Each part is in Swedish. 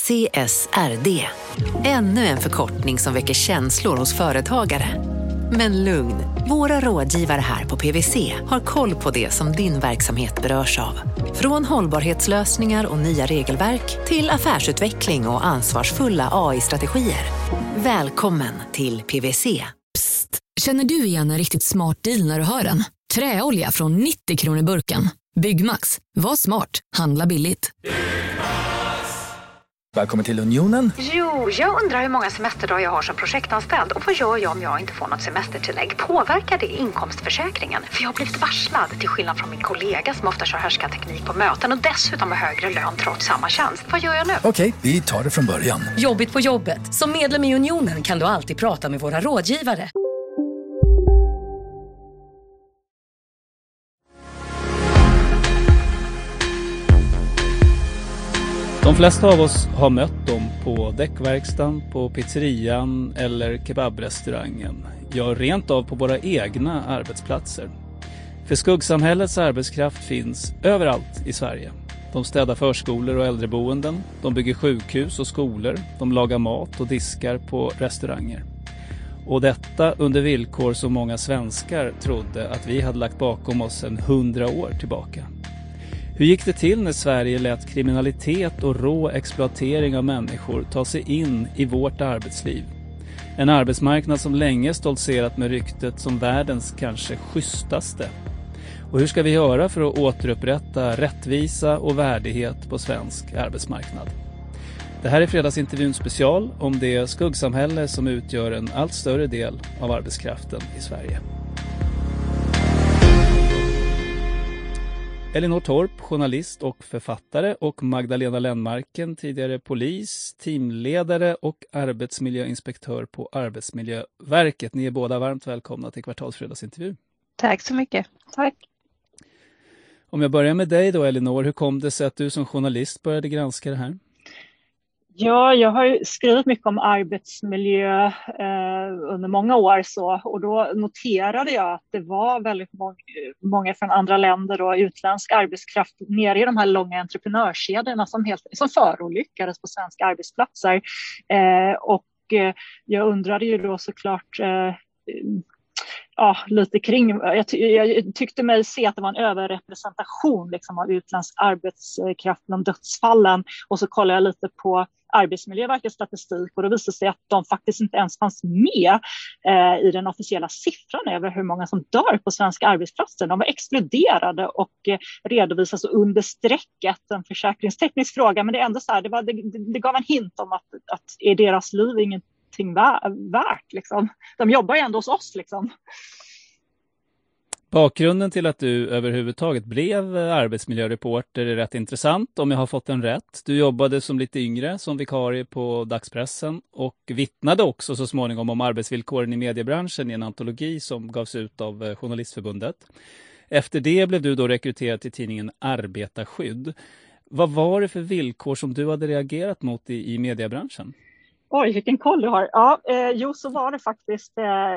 CSRD. Ännu en förkortning som väcker känslor hos företagare. Men lugn, våra rådgivare här på PwC har koll på det som din verksamhet berörs av. Från hållbarhetslösningar och nya regelverk till affärsutveckling och ansvarsfulla AI-strategier. Välkommen till PwC. Psst, känner du igen en riktigt smart deal när du hör den? Träolja från 90 kronor burken. Byggmax, var smart, handla billigt. Välkommen till Unionen. Jo, jag undrar hur många semesterdagar jag har som projektanställd. Och vad gör jag om jag inte får något semestertillägg? Påverkar det inkomstförsäkringen? För jag har blivit varslad, till skillnad från min kollega som ofta kör härskarteknik på möten och dessutom har högre lön trots samma tjänst. Vad gör jag nu? Okej, vi tar det från början. Jobbigt på jobbet. Som medlem i Unionen kan du alltid prata med våra rådgivare. De flesta av oss har mött dem på däckverkstan, på pizzerian eller kebabrestaurangen. Ja, rent av på våra egna arbetsplatser. För skuggsamhällets arbetskraft finns överallt i Sverige. De städar förskolor och äldreboenden, de bygger sjukhus och skolor, de lagar mat och diskar på restauranger. Och detta under villkor som många svenskar trodde att vi hade lagt bakom oss sedan 100 år tillbaka. Hur gick det till när Sverige lät kriminalitet och rå exploatering av människor ta sig in i vårt arbetsliv? En arbetsmarknad som länge stoltserat med ryktet som världens kanske schysstaste. Och hur ska vi göra för att återupprätta rättvisa och värdighet på svensk arbetsmarknad? Det här är fredagsintervjun special om det skuggsamhälle som utgör en allt större del av arbetskraften i Sverige. Elinor Torp, journalist och författare, och Magdalena Lennmarken, tidigare polis, teamledare och arbetsmiljöinspektör på Arbetsmiljöverket. Ni är båda varmt välkomna till Kvartalsfredagsintervju. Tack så mycket. Tack. Om jag börjar med dig då, Elinor, hur kom det sig att du som journalist började granska det här? Ja, jag har ju skrivit mycket om arbetsmiljö under många år och då noterade jag att det var väldigt många från andra länder och utländsk arbetskraft nere i de här långa entreprenörskedjorna som förolyckades på svenska arbetsplatser. Jag undrade ju då såklart lite kring, jag tyckte mig se att det var en överrepresentation liksom, av utländsk arbetskraft om dödsfallen, och så kollade jag lite på Arbetsmiljöverkets statistik och det visade sig att de faktiskt inte ens fanns med i den officiella siffran över hur många som dör på svenska arbetsplatser. De var exkluderade och redovisas under strecket, en försäkringsteknisk fråga, men det är ändå så här, det gav en hint om att är deras liv ingenting värt liksom. De jobbar ju ändå hos oss liksom. Bakgrunden till att du överhuvudtaget blev arbetsmiljöreporter är rätt intressant, om jag har fått den rätt. Du jobbade som lite yngre som vikarie på dagspressen och vittnade också så småningom om arbetsvillkoren i mediebranschen i en antologi som gavs ut av Journalistförbundet. Efter det blev du då rekryterad till tidningen Arbetarskydd. Vad var det för villkor som du hade reagerat mot i mediebranschen? Oj, vilken koll du har. Ja, så var det faktiskt.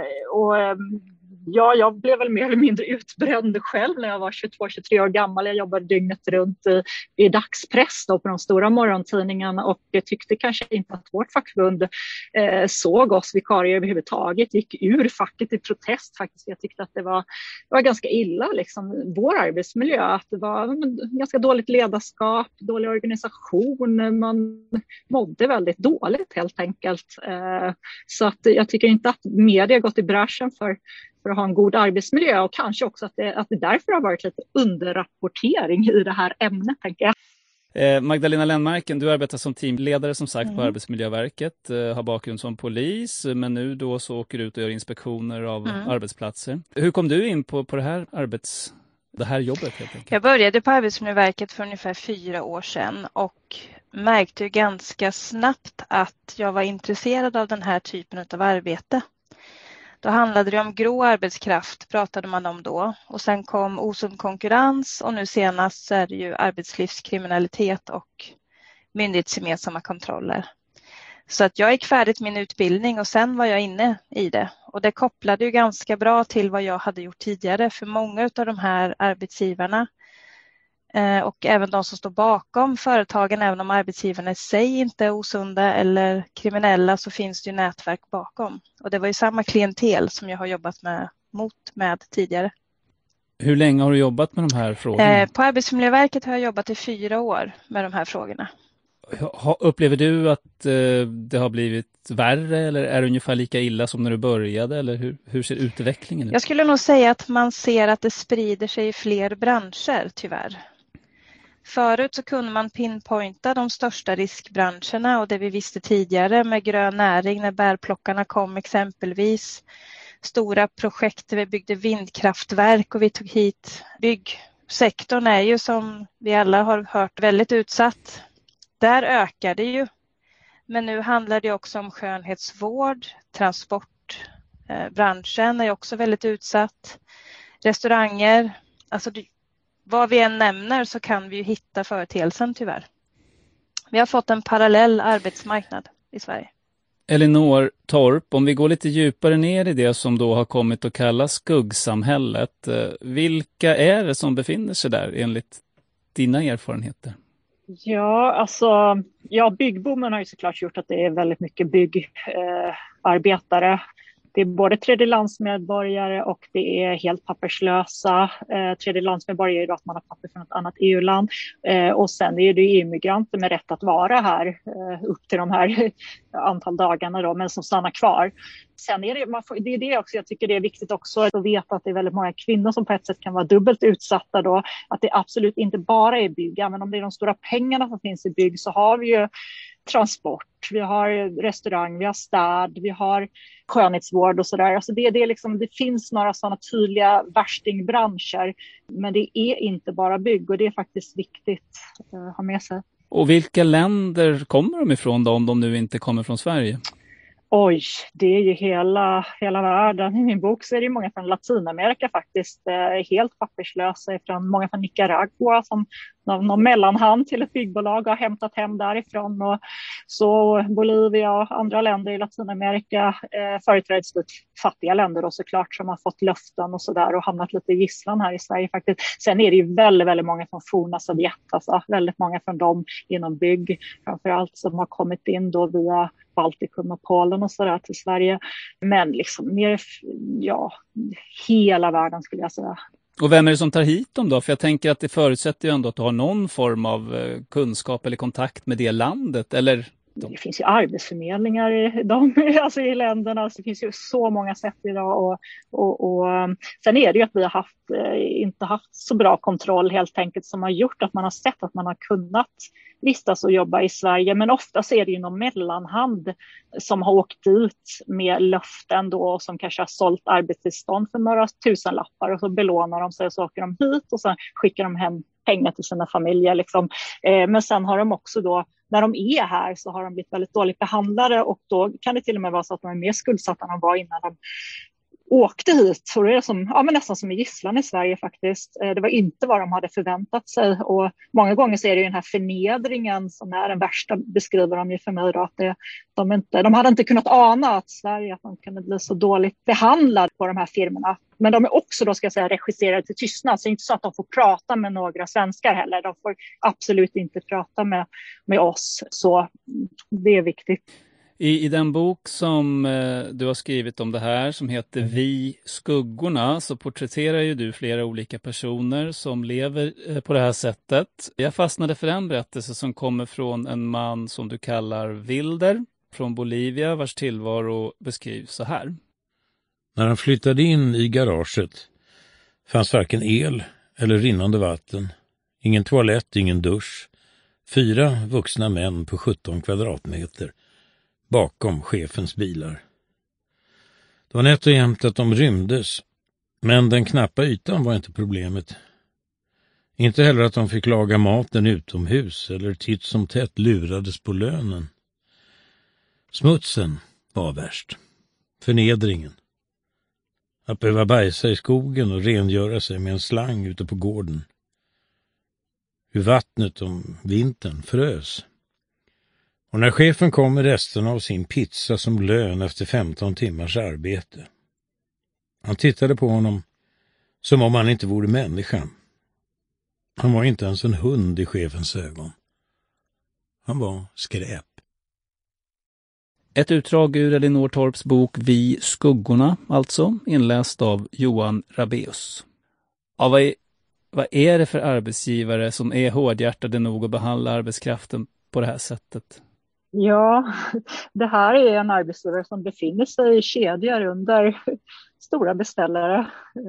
Jag blev väl mer eller mindre utbränd själv när jag var 22-23 år gammal. Jag jobbade dygnet runt i dagspress då, på de stora morgontidningarna, och jag tyckte kanske inte att vårt fackförbund såg oss vikarier överhuvudtaget. Gick ur facket i protest faktiskt. Jag tyckte att det var ganska illa liksom, vår arbetsmiljö. Att det var ganska dåligt ledarskap, dålig organisation. Man mådde väldigt dåligt helt enkelt. Så att jag tycker inte att media gått i bräschen för att ha en god arbetsmiljö, och kanske också att det därför har varit lite underrapportering i det här ämnet, tänker jag. Magdalena Lennmarken, du arbetar som teamledare som sagt på Arbetsmiljöverket, har bakgrund som polis, men nu då så åker du ut och gör inspektioner av arbetsplatser. Hur kom du in på det här jobbet helt enkelt? Jag började på Arbetsmiljöverket för ungefär 4 år sedan och märkte ju ganska snabbt att jag var intresserad av den här typen av arbete. Då handlade det om grå arbetskraft, pratade man om då. Och sen kom osund konkurrens, och nu senast så är det ju arbetslivskriminalitet och myndighetsgemensamma kontroller. Så att jag gick färdigt min utbildning och sen var jag inne i det. Och det kopplade ju ganska bra till vad jag hade gjort tidigare. För många av de här arbetsgivarna Och även de som står bakom företagen, även om arbetsgivarna i sig inte är osunda eller kriminella, så finns det ju nätverk bakom. Och det var ju samma klientel som jag har jobbat med tidigare. Hur länge har du jobbat med de här frågorna? På Arbetsmiljöverket har jag jobbat i 4 år med de här frågorna. Upplever du att det har blivit värre eller är det ungefär lika illa som när du började? Eller hur ser utvecklingen ut? Jag skulle nog säga att man ser att det sprider sig i fler branscher, tyvärr. Förut så kunde man pinpointa de största riskbranscherna och det vi visste tidigare med grön näring när bärplockarna kom exempelvis. Stora projekt där vi byggde vindkraftverk och vi tog hit byggsektorn är ju som vi alla har hört väldigt utsatt. Där ökar det ju. Men nu handlar det också om skönhetsvård, transportbranschen är också väldigt utsatt. Restauranger, alltså vad vi än nämner så kan vi ju hitta företeelsen tyvärr. Vi har fått en parallell arbetsmarknad i Sverige. Elinor Torp, om vi går lite djupare ner i det som då har kommit att kallas skuggsamhället. Vilka är det som befinner sig där enligt dina erfarenheter? Byggboomen har ju såklart gjort att det är väldigt mycket byggarbetare. Det är både tredjelandsmedborgare och det är helt papperslösa. Tredjelandsmedborgare är då att man har papper från ett annat EU-land. Och sen är det EU-migranter med rätt att vara här upp till de här antal dagarna då, men som stannar kvar. Sen är det är det också, jag tycker det är viktigt också att veta att det är väldigt många kvinnor som på ett sätt kan vara dubbelt utsatta då. Att det absolut inte bara är bygg, men om det är de stora pengarna som finns i bygg så har vi ju transport, vi har restaurang, vi har städ, vi har skönhetsvård och sådär. Alltså det finns några sådana tydliga värstingbranscher, men det är inte bara bygg och det är faktiskt viktigt att ha med sig. Och vilka länder kommer de ifrån då, om de nu inte kommer från Sverige? Oj, det är ju hela världen. I min bok så är det många från Latinamerika faktiskt, helt papperslösa, många från Nicaragua som någon mellanhand till ett byggbolag har hämtat hem därifrån. Och så Bolivia och andra länder i Latinamerika, företrädesvis fattiga länder då såklart, som har fått löften och sådär och hamnat lite i gisslan här i Sverige faktiskt. Sen är det ju väldigt, väldigt många från forna Sovjet, alltså väldigt många från dem inom bygg, framförallt som har kommit in då via Baltikum och Polen och sådär till Sverige. Men hela världen skulle jag säga. Och vem är det som tar hit dem då? För jag tänker att det förutsätter ju ändå att du har någon form av kunskap eller kontakt med det landet, eller? Det finns ju arbetsförmedlingar i länderna, så det finns ju så många sätt idag och sen är det ju att vi har inte haft så bra kontroll helt enkelt, som har gjort att man har sett att man har kunnat vistas och jobba i Sverige, men ofta så är det ju någon mellanhand som har åkt ut med löften då och som kanske har sålt arbetstillstånd för några tusenlappar och så belånar de sig och så åker de hit och sen skickar de hem pengar till sina familjer liksom. Men sen har de också då, när de är här så har de blivit väldigt dåligt behandlade och då kan det till och med vara så att de är mer skuldsatta än de var innan de åkte hit. Och det är nästan som i gisslan i Sverige faktiskt. Det var inte vad de hade förväntat sig och många gånger så är det ju den här förnedringen som är den värsta, beskriver de ju för mig då, att de hade inte kunnat ana att Sverige, att de kunde bli så dåligt behandlad på de här firmorna. Men de är också då, ska jag säga, regisserade till tystnad, så det är inte så att de får prata med några svenskar heller. De får absolut inte prata med oss, så det är viktigt. I den bok som du har skrivit om det här, som heter Vi skuggorna, så porträtterar ju du flera olika personer som lever på det här sättet. Jag fastnade för en berättelse som kommer från en man som du kallar Wilder från Bolivia, vars tillvaro beskrivs så här. När han flyttade in i garaget fanns varken el eller rinnande vatten, ingen toalett, ingen dusch, 4 vuxna män på 17 kvadratmeter bakom chefens bilar. Det var nätt och jämnt att de rymdes, men den knappa ytan var inte problemet. Inte heller att de fick laga maten utomhus eller titt som tätt lurades på lönen. Smutsen var värst. Förnedringen. Att behöva bajsa i skogen och rengöra sig med en slang ute på gården. Hur vattnet om vintern frös. Och när chefen kom med resterna av sin pizza som lön efter 15 timmars arbete. Han tittade på honom som om han inte vore människa. Han var inte ens en hund i chefens ögon. Han var skräp. Ett utdrag ur Elinor Torps bok Vi skuggorna, alltså, inläst av Johan Rabeus. Ja, vad är det för arbetsgivare som är hårdhjärtade nog att behandla arbetskraften på det här sättet? Ja, det här är en arbetsgivare som befinner sig i kedjor under stora beställare.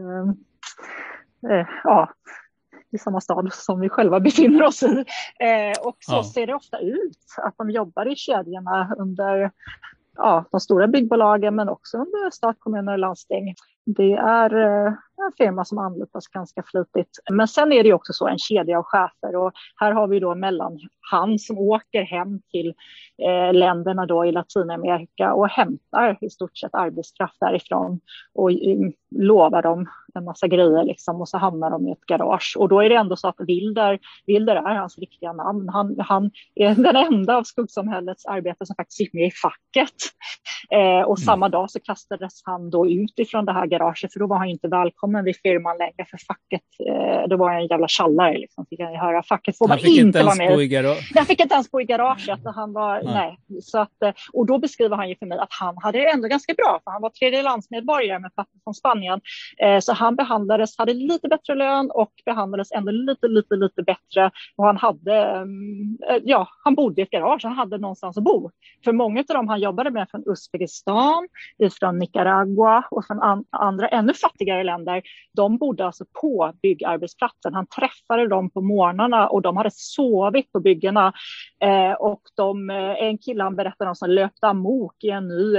Ja, i samma stad som vi själva befinner oss i. Och så ser det ofta ut att de jobbar i kedjorna under de stora byggbolagen, men också under stat, kommuner och landsting. Det är en firma som anlitas ganska flitigt. Men sen är det också så en kedja av chefer, och här har vi då mellanhand som åker hem till länderna då i Latinamerika och hämtar i stort sett arbetskraft därifrån och lovar dem en massa grejer liksom, och så hamnar de i ett garage. Och då är det ändå så att Wilder är hans riktiga namn. Han är den enda av skuggsamhällets arbetare som faktiskt sitter med i facket. Och samma dag så kastades han då ut ifrån det här garaget, för då var han inte välkommen vid firman längre, för facket, då var jag en jävla tjallare liksom, fick jag höra. Facket får man inte vara med. Han fick inte ens bo i garaget. Han var, nej. Så att, och då beskriver han ju för mig att han hade det ändå ganska bra, för han var tredjelandsmedborgare med papper från Spanien. Så han hade lite bättre lön och behandlades ändå lite bättre. Och han hade, han bodde i ett garage, han hade någonstans att bo. För många av dem han jobbade med från Uzbekistan, från Nicaragua och från andra ännu fattigare länder, de bodde alltså på byggarbetsplatsen. Han träffade dem på morgnarna och de hade sovit på byggena. Och en kille han berättade om som löpte amok i en ny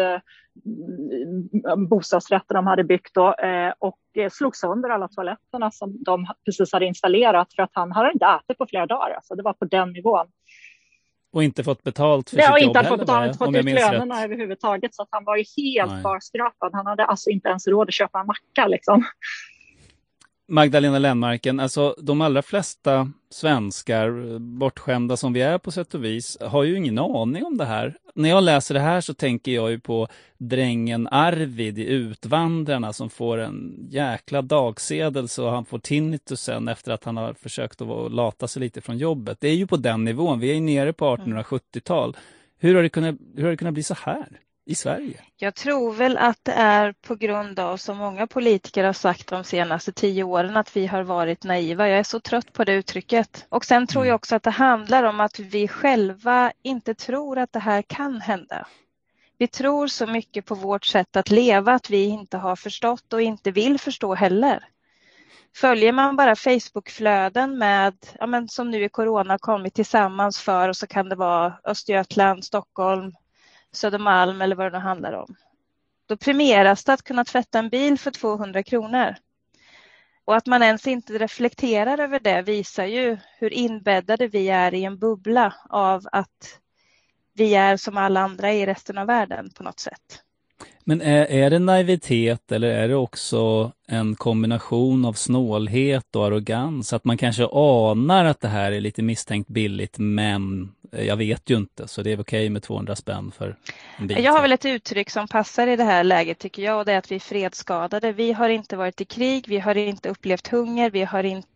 bostadsrätt de hade byggt då, och slog sönder alla toaletterna som de precis hade installerat, för att han hade inte ätit på flera dagar. Alltså det var på den nivån. Och inte fått betalt för sitt jobb heller, inte fått ut lönerna överhuvudtaget, så att han var ju helt barskrapad. Han hade alltså inte ens råd att köpa en macka liksom. Magdalena Lennmarken, alltså de allra flesta svenskar, bortskämda som vi är på sätt och vis, har ju ingen aning om det här. När jag läser det här så tänker jag ju på drängen Arvid i Utvandrarna som får en jäkla dagsedel så han får tinnitus sen efter att han har försökt att lata sig lite från jobbet. Det är ju på den nivån, vi är ju nere på 1870-tal. Hur har det kunnat bli så här i Sverige? Jag tror väl att det är på grund av, som många politiker har sagt de senaste 10 åren, att vi har varit naiva. Jag är så trött på det uttrycket. Och sen tror jag också att det handlar om att vi själva inte tror att det här kan hända. Vi tror så mycket på vårt sätt att leva att vi inte har förstått och inte vill förstå heller. Följer man bara Facebookflöden med, som nu i corona kommit tillsammans för, och så kan det vara Östergötland, Stockholm, Södermalm eller vad det nu handlar om. Då premieras det att kunna tvätta en bil för 200 kronor. Och att man ens inte reflekterar över det visar ju hur inbäddade vi är i en bubbla av att vi är som alla andra i resten av världen på något sätt. Men är det naivitet eller är det också en kombination av snålhet och arrogans? Att man kanske anar att det här är lite misstänkt billigt, men jag vet ju inte, så det är okej med 200 spänn för en bil. Jag har väl ett uttryck som passar i det här läget tycker jag, och det är att vi är fredsskadade. Vi har inte varit i krig, vi har inte upplevt hunger, vi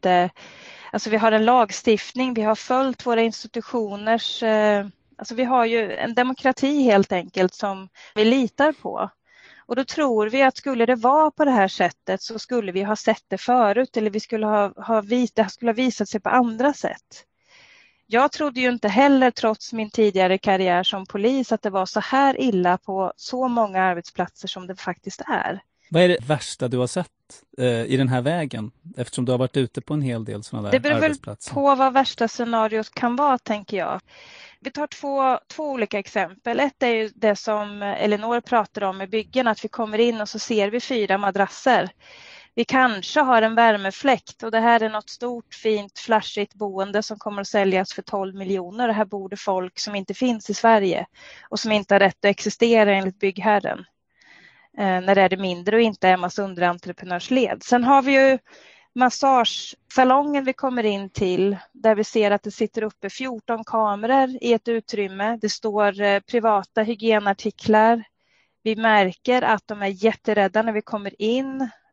har en lagstiftning, vi har följt våra institutioners... Alltså vi har ju en demokrati helt enkelt som vi litar på. Och då tror vi att skulle det vara på det här sättet så skulle vi ha sett det förut, eller vi skulle det skulle ha visat sig på andra sätt. Jag trodde ju inte heller, trots min tidigare karriär som polis, att det var så här illa på så många arbetsplatser som det faktiskt är. Vad är det värsta du har sett i den här vägen? Eftersom du har varit ute på en hel del sådana där arbetsplatser. Det beror väl på vad värsta scenariot kan vara, tänker jag. Vi tar två olika exempel. Ett är ju det som Elinor pratade om med byggen, att vi kommer in och så ser vi 4 madrasser. Vi kanske har en värmefläkt och det här är något stort, fint, flashigt boende som kommer att säljas för 12 miljoner. Det här bor det folk som inte finns i Sverige och som inte har rätt att existera enligt byggherren. När det är det mindre och inte är massa underentreprenörsled. Sen har vi ju massagesalongen vi kommer in till, där vi ser att det sitter uppe 14 kameror i ett utrymme. Det står privata hygienartiklar. Vi märker att de är jätterädda när vi kommer in.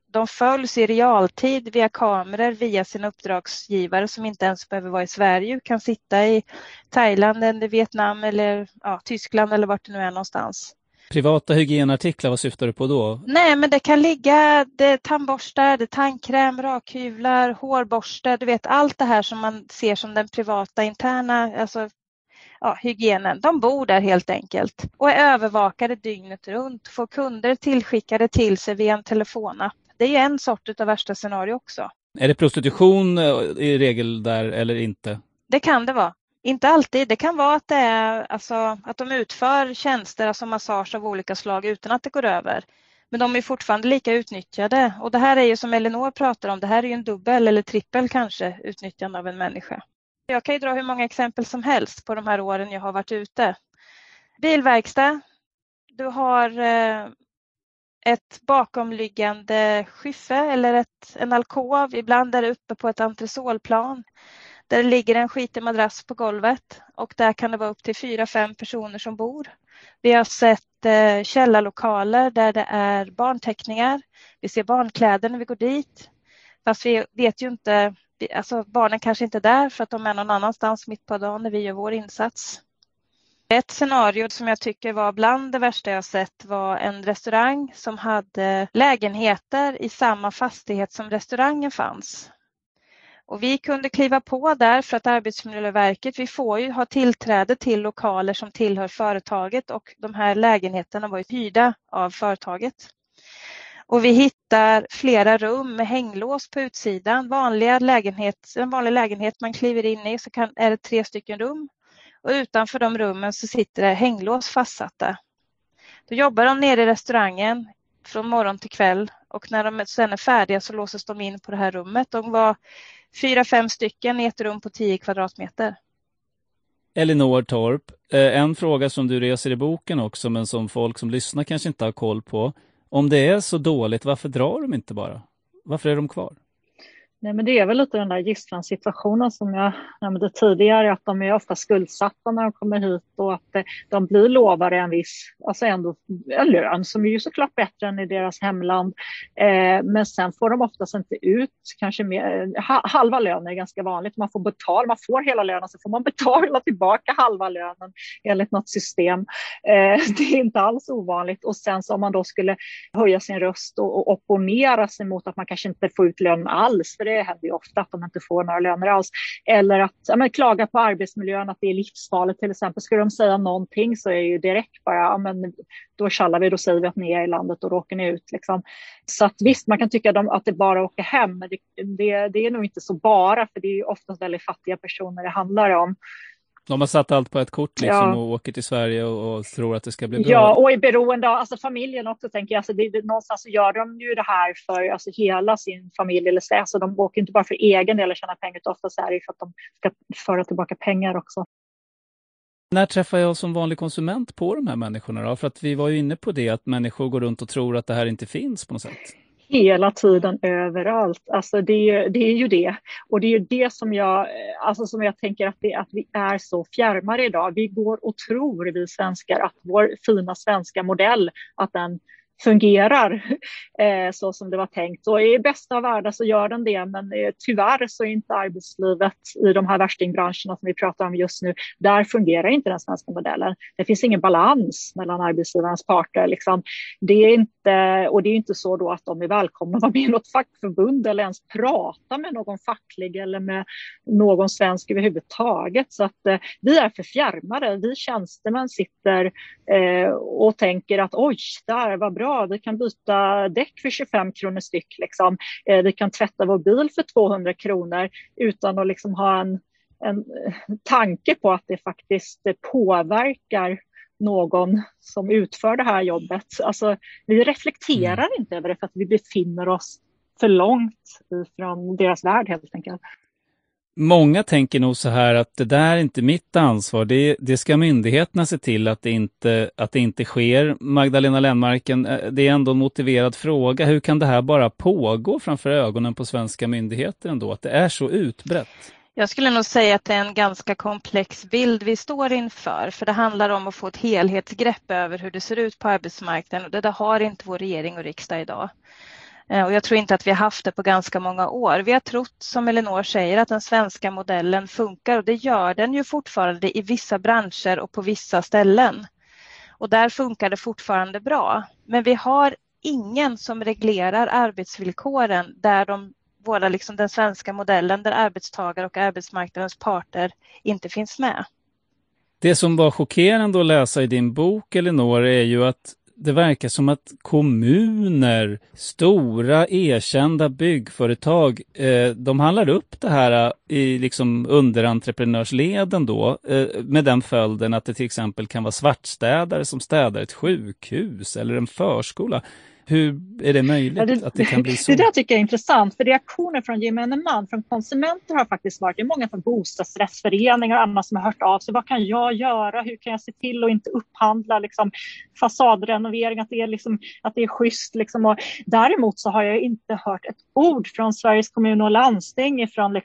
De följs i realtid via kameror, via sina uppdragsgivare som inte ens behöver vara i Sverige, kan sitta i Thailand eller Vietnam eller Tyskland eller vart det nu är någonstans. Privata hygienartiklar, vad syftar du på då? Nej, men det kan ligga tandborstar, det tandkräm, rakhyvlar, hårborste, du vet allt det här som man ser som den privata interna, alltså hygienen. De bor där helt enkelt och är övervakade dygnet runt, får kunder tillskickade till sig via en telefonapp. Det är ju en sort av värsta scenario också. Är det prostitution i regel där eller inte? Det kan det vara. Inte alltid. Det kan vara att det är att de utför tjänster, alltså massage av olika slag utan att det går över. Men de är fortfarande lika utnyttjade. Och det här är ju som Elinor pratar om, det här är ju en dubbel eller trippel kanske utnyttjande av en människa. Jag kan ju dra hur många exempel som helst på de här åren jag har varit ute. Bilverkstad. Du har ett bakomliggande skyffe eller en alkov. Ibland är det uppe på ett entresolplan. Där ligger en skitig madrass på golvet och där kan det vara upp till 4-5 personer som bor. Vi har sett källarlokaler där det är barnteckningar. Vi ser barnkläder när vi går dit. Fast vi vet ju inte, alltså barnen kanske inte är där för att de är någon annanstans mitt på dagen när vi gör vår insats. Ett scenario som jag tycker var bland det värsta jag sett var en restaurang som hade lägenheter i samma fastighet som restaurangen fanns. Och vi kunde kliva på där för att Arbetsmiljöverket, vi får ju ha tillträde till lokaler som tillhör företaget och de här lägenheterna var ju hyrda av företaget. Och vi hittar flera rum med hänglås på utsidan. En vanlig lägenhet man kliver in i så är det 3 stycken rum. Och utanför de rummen så sitter det hänglås fastsatta. Då jobbar de nere i restaurangen från morgon till kväll och när de sen är färdiga så låses de in på det här rummet. De var 4-5 stycken i ett rum på 10 kvadratmeter. Elinor Torp, en fråga som du reser i boken också men som folk som lyssnar kanske inte har koll på. Om det är så dåligt, varför drar de inte bara? Varför är de kvar? Nej, men det är väl lite den där gisslansituationen som jag nämnde tidigare, att de är ofta skuldsatta när de kommer hit och att de blir lovade en viss, alltså ändå en lön som är ju såklart bättre än i deras hemland. Men sen får de oftast inte ut, kanske halva lönen är ganska vanligt. Man får hela lönen så får man betala tillbaka halva lönen enligt något system. Det är inte alls ovanligt. Och sen så om man då skulle höja sin röst och opponera sig mot att man kanske inte får ut lön alls, för det händer ju ofta att de inte får några löner alls. Eller att klaga på arbetsmiljön, att det är livsfarligt till exempel. Ska de säga någonting så är ju direkt bara, då kallar vi, då säger vi att ni är i landet och då åker ni ut. Liksom. Så att visst, man kan tycka att det bara åker hem. Men det är nog inte så bara, för det är ju oftast väldigt fattiga personer det handlar om. De har satt allt på ett kort liksom, och åker till Sverige och tror att det ska bli bra. Ja, och är beroende av familjen också, tänker jag. Någonstans så gör de ju det här för hela sin familj. Eller så. Alltså, de åker inte bara för egen del och tjäna pengar, utan ofta så är det för att de ska föra tillbaka pengar också. När träffar jag som vanlig konsument på de här människorna då? För att vi var ju inne på det, att människor går runt och tror att det här inte finns på något sätt. Hela tiden, överallt. Alltså det är ju det. Och det är ju det som jag tänker att vi är så fjärmade idag. Vi går och tror, vi svenskar, att vår fina svenska modell, att den fungerar så som det var tänkt. Och i bästa av världar så gör den det, men tyvärr så är inte arbetslivet i de här värstingbranscherna som vi pratar om just nu, där fungerar inte den svenska modellen. Det finns ingen balans mellan arbetsgivarens parter. Liksom. Det är inte så då att de är välkomna att vara med i något fackförbund eller ens prata med någon facklig eller med någon svensk överhuvudtaget. Så att vi är för fjärmade. Vi tjänstemän sitter och tänker att oj, där var bra. Vi kan byta däck för 25 kronor styck. Liksom. Vi kan tvätta vår bil för 200 kronor utan att liksom ha en tanke på att det faktiskt påverkar någon som utför det här jobbet. Alltså, vi reflekterar inte över det för att vi befinner oss för långt ifrån deras värld helt enkelt. Många tänker nog så här att det där är inte mitt ansvar. Det ska myndigheterna se till att det inte sker. Magdalena Lennmarken, det är ändå en motiverad fråga. Hur kan det här bara pågå framför ögonen på svenska myndigheter ändå? Att det är så utbrett? Jag skulle nog säga att det är en ganska komplex bild vi står inför. För det handlar om att få ett helhetsgrepp över hur det ser ut på arbetsmarknaden. Och det har inte vår regering och riksdag idag. Och jag tror inte att vi har haft det på ganska många år. Vi har trott, som Elinor säger, att den svenska modellen funkar och det gör den ju fortfarande i vissa branscher och på vissa ställen. Och där funkar det fortfarande bra. Men vi har ingen som reglerar arbetsvillkoren där den svenska modellen där arbetstagare och arbetsmarknadens parter inte finns med. Det som var chockerande att läsa i din bok, Elinor, är ju att det verkar som att kommuner, stora erkända byggföretag, de handlar upp det här i liksom underentreprenörsleden då, med den följden att det till exempel kan vara svartstädare som städar ett sjukhus eller en förskola. Hur är det möjligt att det kan bli så? Det där tycker jag är intressant, för reaktioner från gemene man, från konsumenter har faktiskt varit, det är många från bostadsrättsföreningar och andra som har hört av sig. Vad kan jag göra? Hur kan jag se till att inte upphandla liksom, fasadrenovering, att det är schysst? Liksom. Och däremot så har jag inte hört ett ord från Sveriges kommun och landsting, ifrån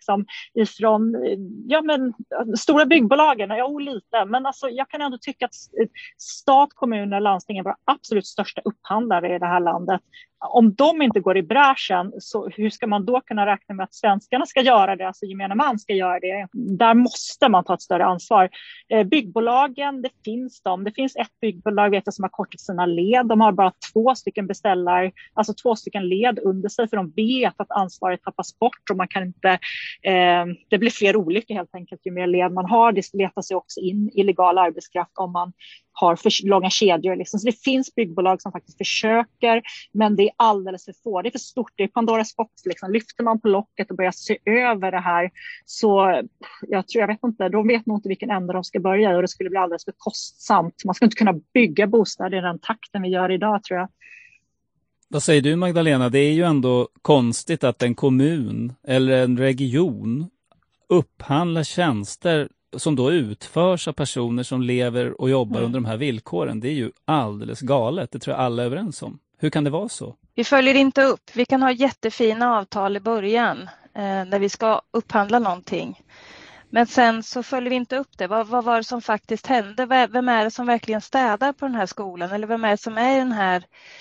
stora byggbolagen, lite. Men alltså, jag kan ändå tycka att stat, kommuner och landsting är våra absolut största upphandlare i det här landet. Om de inte går i bräschen, så hur ska man då kunna räkna med att svenskarna ska göra det? Alltså gemene man ska göra det. Där måste man ta ett större ansvar. Byggbolagen, det finns de. Det finns ett byggbolag som har kortat sina led. De har bara 2 stycken beställare, alltså 2 stycken led under sig, för de vet att ansvaret tappas bort och man kan inte, det blir fler olyckor helt enkelt ju mer led man har. Det letar sig också in illegal arbetskraft om man har för långa kedjor. Liksom. Så det finns byggbolag som faktiskt försöker, men det är alldeles för få. Det är för stort, det är Pandoras box. Liksom. Lyfter man på locket och börjar se över det här, så jag vet inte, de vet nog inte vilken ände de ska börja i, och det skulle bli alldeles för kostsamt. Man ska inte kunna bygga bostäder i den takten vi gör idag, tror jag. Vad säger du, Magdalena? Det är ju ändå konstigt att en kommun eller en region upphandlar tjänster som då utförs av personer som lever och jobbar under de här villkoren. Det är ju alldeles galet. Det tror jag alla är överens om. Hur kan det vara så? Vi följer inte upp. Vi kan ha jättefina avtal i början när vi ska upphandla någonting. Men sen så följer vi inte upp det. Vad var det som faktiskt hände? Vem är det som verkligen städar på den här skolan? Eller vem är det som är i den här...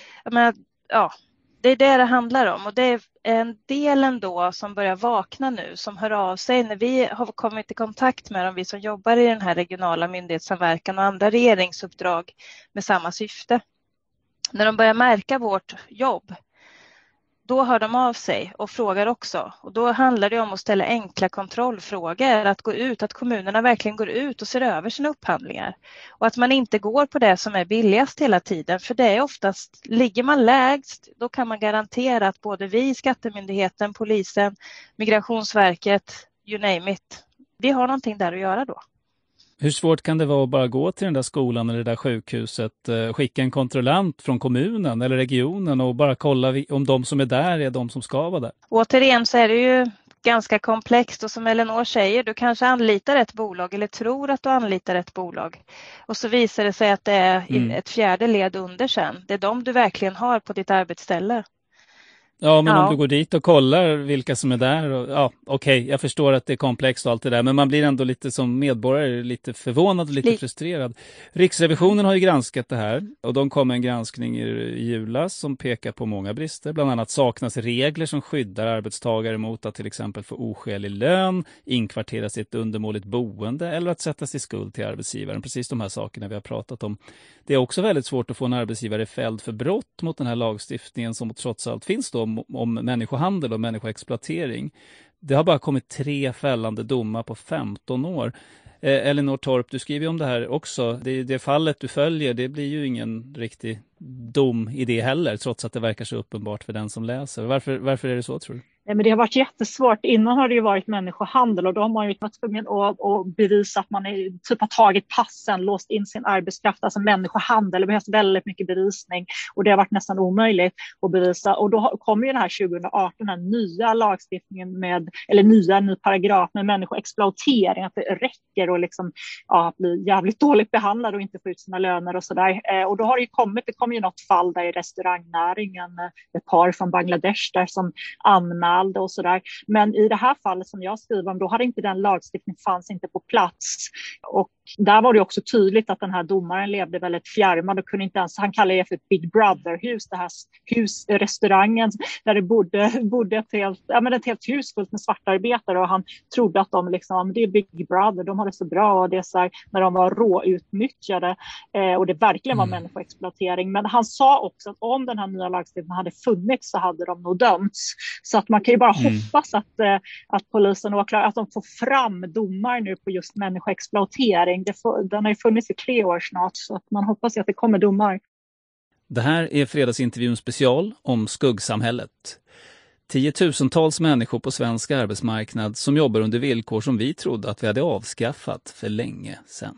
Det är det handlar om, och det är en del ändå som börjar vakna nu, som hör av sig när vi har kommit i kontakt med dem, vi som jobbar i den här regionala myndighetssamverkan och andra regeringsuppdrag med samma syfte. När de börjar märka vårt jobb, då hör de av sig och frågar också. Och då handlar det om att ställa enkla kontrollfrågor, att kommunerna verkligen går ut och ser över sina upphandlingar. Och att man inte går på det som är billigast hela tiden. För det är oftast, ligger man lägst, då kan man garantera att både vi, Skattemyndigheten, polisen, Migrationsverket, you name it, vi har någonting där att göra då. Hur svårt kan det vara att bara gå till den där skolan eller det där sjukhuset, skicka en kontrollant från kommunen eller regionen och bara kolla om de som är där är de som ska vara där? Återigen så är det ju ganska komplext, och som Elinor säger, du kanske anlitar ett bolag eller tror att du anlitar ett bolag. Och så visar det sig att det är ett fjärde led under sen. Det är de du verkligen har på ditt arbetsställe. Ja, men om du går dit och kollar vilka som är där, och, okej, jag förstår att det är komplext och allt det där, men man blir ändå lite som medborgare lite förvånad och lite frustrerad. Riksrevisionen har ju granskat det här, och de kom med en granskning i julas som pekar på många brister. Bland annat saknas regler som skyddar arbetstagare mot att till exempel få oskälig lön, inkvarteras i ett undermåligt boende eller att sättas i skuld till arbetsgivaren. Precis de här sakerna vi har pratat om. Det är också väldigt svårt att få en arbetsgivare fälld för brott mot den här lagstiftningen som trots allt finns då om människohandel och människoexploatering. Det har bara kommit 3 fällande domar på 15 år. Elinor Torp, du skriver om det här också. Det fallet du följer, det blir ju ingen riktig dom i det heller, trots att det verkar så uppenbart för den som läser. Varför är det så, tror du? Men det har varit jättesvårt. Innan har det ju varit människohandel, och då har man ju tagit för med och bevisa att man typ har tagit passen, låst in sin arbetskraft. Alltså människohandel, det behövs väldigt mycket bevisning, och det har varit nästan omöjligt att bevisa. Och då kommer ju den här 2018, den här nya lagstiftningen ny paragraf med människoexploatering, att det räcker och liksom, att bli jävligt dåligt behandlad och inte få ut sina löner och sådär. Och då har det kom ju något fall där i restaurangnäringen, ett par från Bangladesh där som anmälde och sådär. Men i det här fallet som jag skriver om, då hade inte den lagstiftningen fanns inte på plats. Och där var det också tydligt att den här domaren levde väldigt fjärmad och kunde inte ens, han kallade det för ett Big Brother-hus, det här restaurangen där det bodde ett helt hus fullt med svartarbetare, och han trodde att de liksom, det är Big Brother, de har det så bra, och det är så här, när de var råutnyttjade och det verkligen var människoexploatering. Men han sa också att om den här nya lagstiftningen hade funnits så hade de nog dömts. Så att man kan ju bara hoppas att polisen och att de får fram domar nu på just människoexploatering. Den har ju funnits i 3 år snart, så att man hoppas att det kommer domar. Det här är fredagsintervjun special om skuggsamhället. 10-tusentals människor på svensk arbetsmarknad som jobbar under villkor som vi trodde att vi hade avskaffat för länge sedan.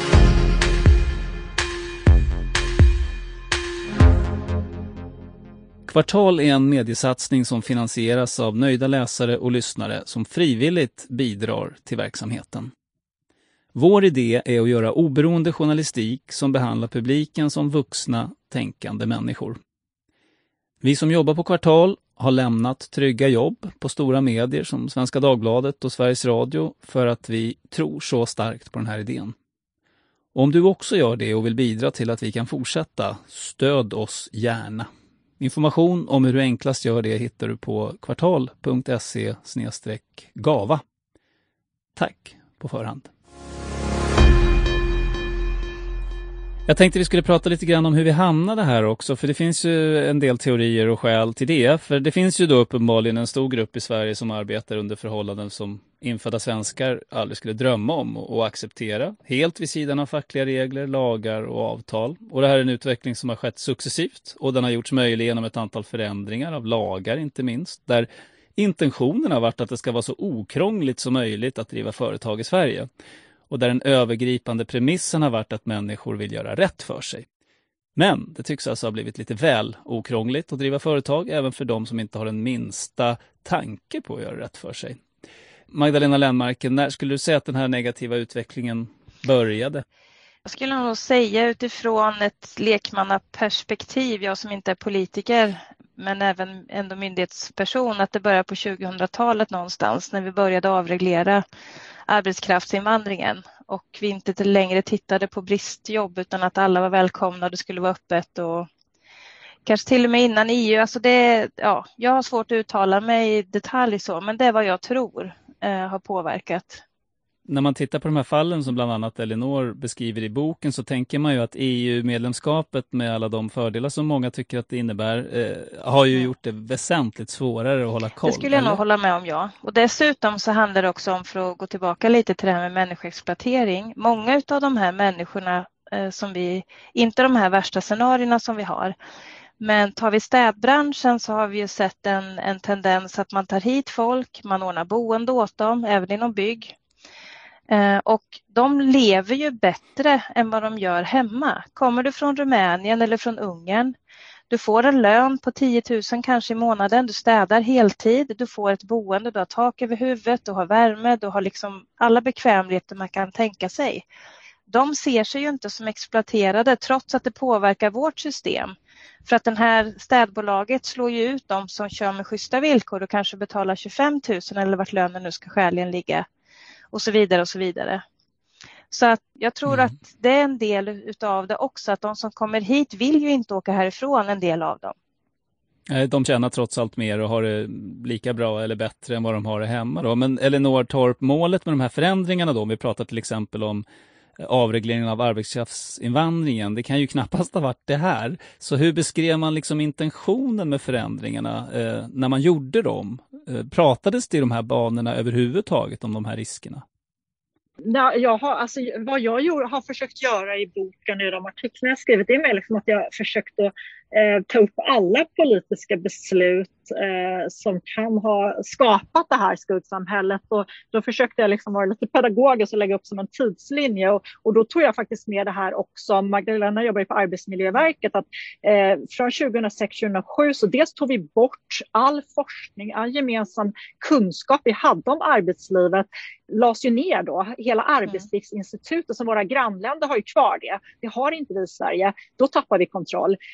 Kvartal är en mediesatsning som finansieras av nöjda läsare och lyssnare som frivilligt bidrar till verksamheten. Vår idé är att göra oberoende journalistik som behandlar publiken som vuxna, tänkande människor. Vi som jobbar på Kvartal har lämnat trygga jobb på stora medier som Svenska Dagbladet och Sveriges Radio för att vi tror så starkt på den här idén. Och om du också gör det och vill bidra till att vi kan fortsätta, stöd oss gärna. Information om hur du enklast gör det hittar du på kvartal.se/gava. Tack på förhand. Jag tänkte vi skulle prata lite grann om hur vi hamnade här också, för det finns ju en del teorier och skäl till det. För det finns ju då uppenbarligen en stor grupp i Sverige som arbetar under förhållanden som infödda svenskar aldrig skulle drömma om och acceptera. Helt vid sidan av fackliga regler, lagar och avtal. Och det här är en utveckling som har skett successivt och den har gjorts möjlig genom ett antal förändringar av lagar inte minst. Där intentionen har varit att det ska vara så okrångligt som möjligt att driva företag i Sverige. Och där den övergripande premissen har varit att människor vill göra rätt för sig. Men det tycks alltså ha blivit lite väl okrångligt att driva företag, även för de som inte har den minsta tanke på att göra rätt för sig. Magdalena Lennmarken, när skulle du säga att den här negativa utvecklingen började? Jag skulle nog säga utifrån ett lekmannaperspektiv, jag som inte är politiker men även ändå myndighetsperson, att det började på 2000-talet någonstans när vi började avreglera arbetskraftsinvandringen och vi inte längre tittade på bristjobb utan att alla var välkomna och det skulle vara öppet och kanske till och med innan EU. Alltså jag har svårt att uttala mig i detalj så, men det är vad jag tror har påverkat. När man tittar på de här fallen som bland annat Elinor beskriver i boken så tänker man ju att EU-medlemskapet med alla de fördelar som många tycker att det innebär har ju gjort det väsentligt svårare att hålla koll. Det skulle jag nog hålla med om, ja. Och dessutom så handlar det också om, för att gå tillbaka lite till det här med människoexploatering. Många av de här människorna som vi, inte de här värsta scenarierna som vi har, men tar vi städbranschen så har vi ju sett en tendens att man tar hit folk, man ordnar boende åt dem, även inom bygg. Och de lever ju bättre än vad de gör hemma. Kommer du från Rumänien eller från Ungern, du får en lön på 10 000 kanske i månaden, du städar heltid, du får ett boende, du har tak över huvudet, du har värme, du har liksom alla bekvämligheter man kan tänka sig. De ser sig ju inte som exploaterade trots att det påverkar vårt system. För att den här städbolaget slår ju ut de som kör med schyssta villkor och kanske betalar 25 000 eller vart lönen nu ska skäligen ligga. Och så vidare och så vidare. Så att jag tror att det är en del utav det också. Att de som kommer hit vill ju inte åka härifrån, en del av dem. De tjänar trots allt mer och har det lika bra eller bättre än vad de har det hemma då. Men Elinor Torp, målet med de här förändringarna då, om vi pratar till exempel om avregleringen av arbetskraftsinvandringen, det kan ju knappast ha varit det här. Så hur beskrev man liksom intentionen med förändringarna när man gjorde dem? Pratades det i de här banorna överhuvudtaget om de här riskerna? Vad jag har försökt göra i boken, i de artiklarna jag skrivit, det är mer liksom att jag försökte ta upp alla politiska beslut som kan ha skapat det här skuggsamhället. Och då försökte jag liksom vara lite pedagogisk och lägga upp som en tidslinje. Och då tog jag faktiskt med det här också. Magdalena jobbar ju på Arbetsmiljöverket. Att, från 2006-2007 så dels tog vi bort all forskning, all gemensam kunskap vi hade om arbetslivet. Lades ju ner då. Hela Arbetslivsinstitutet som våra grannländer har ju kvar det. Det har inte vi i Sverige. Då tappar vi kontroll.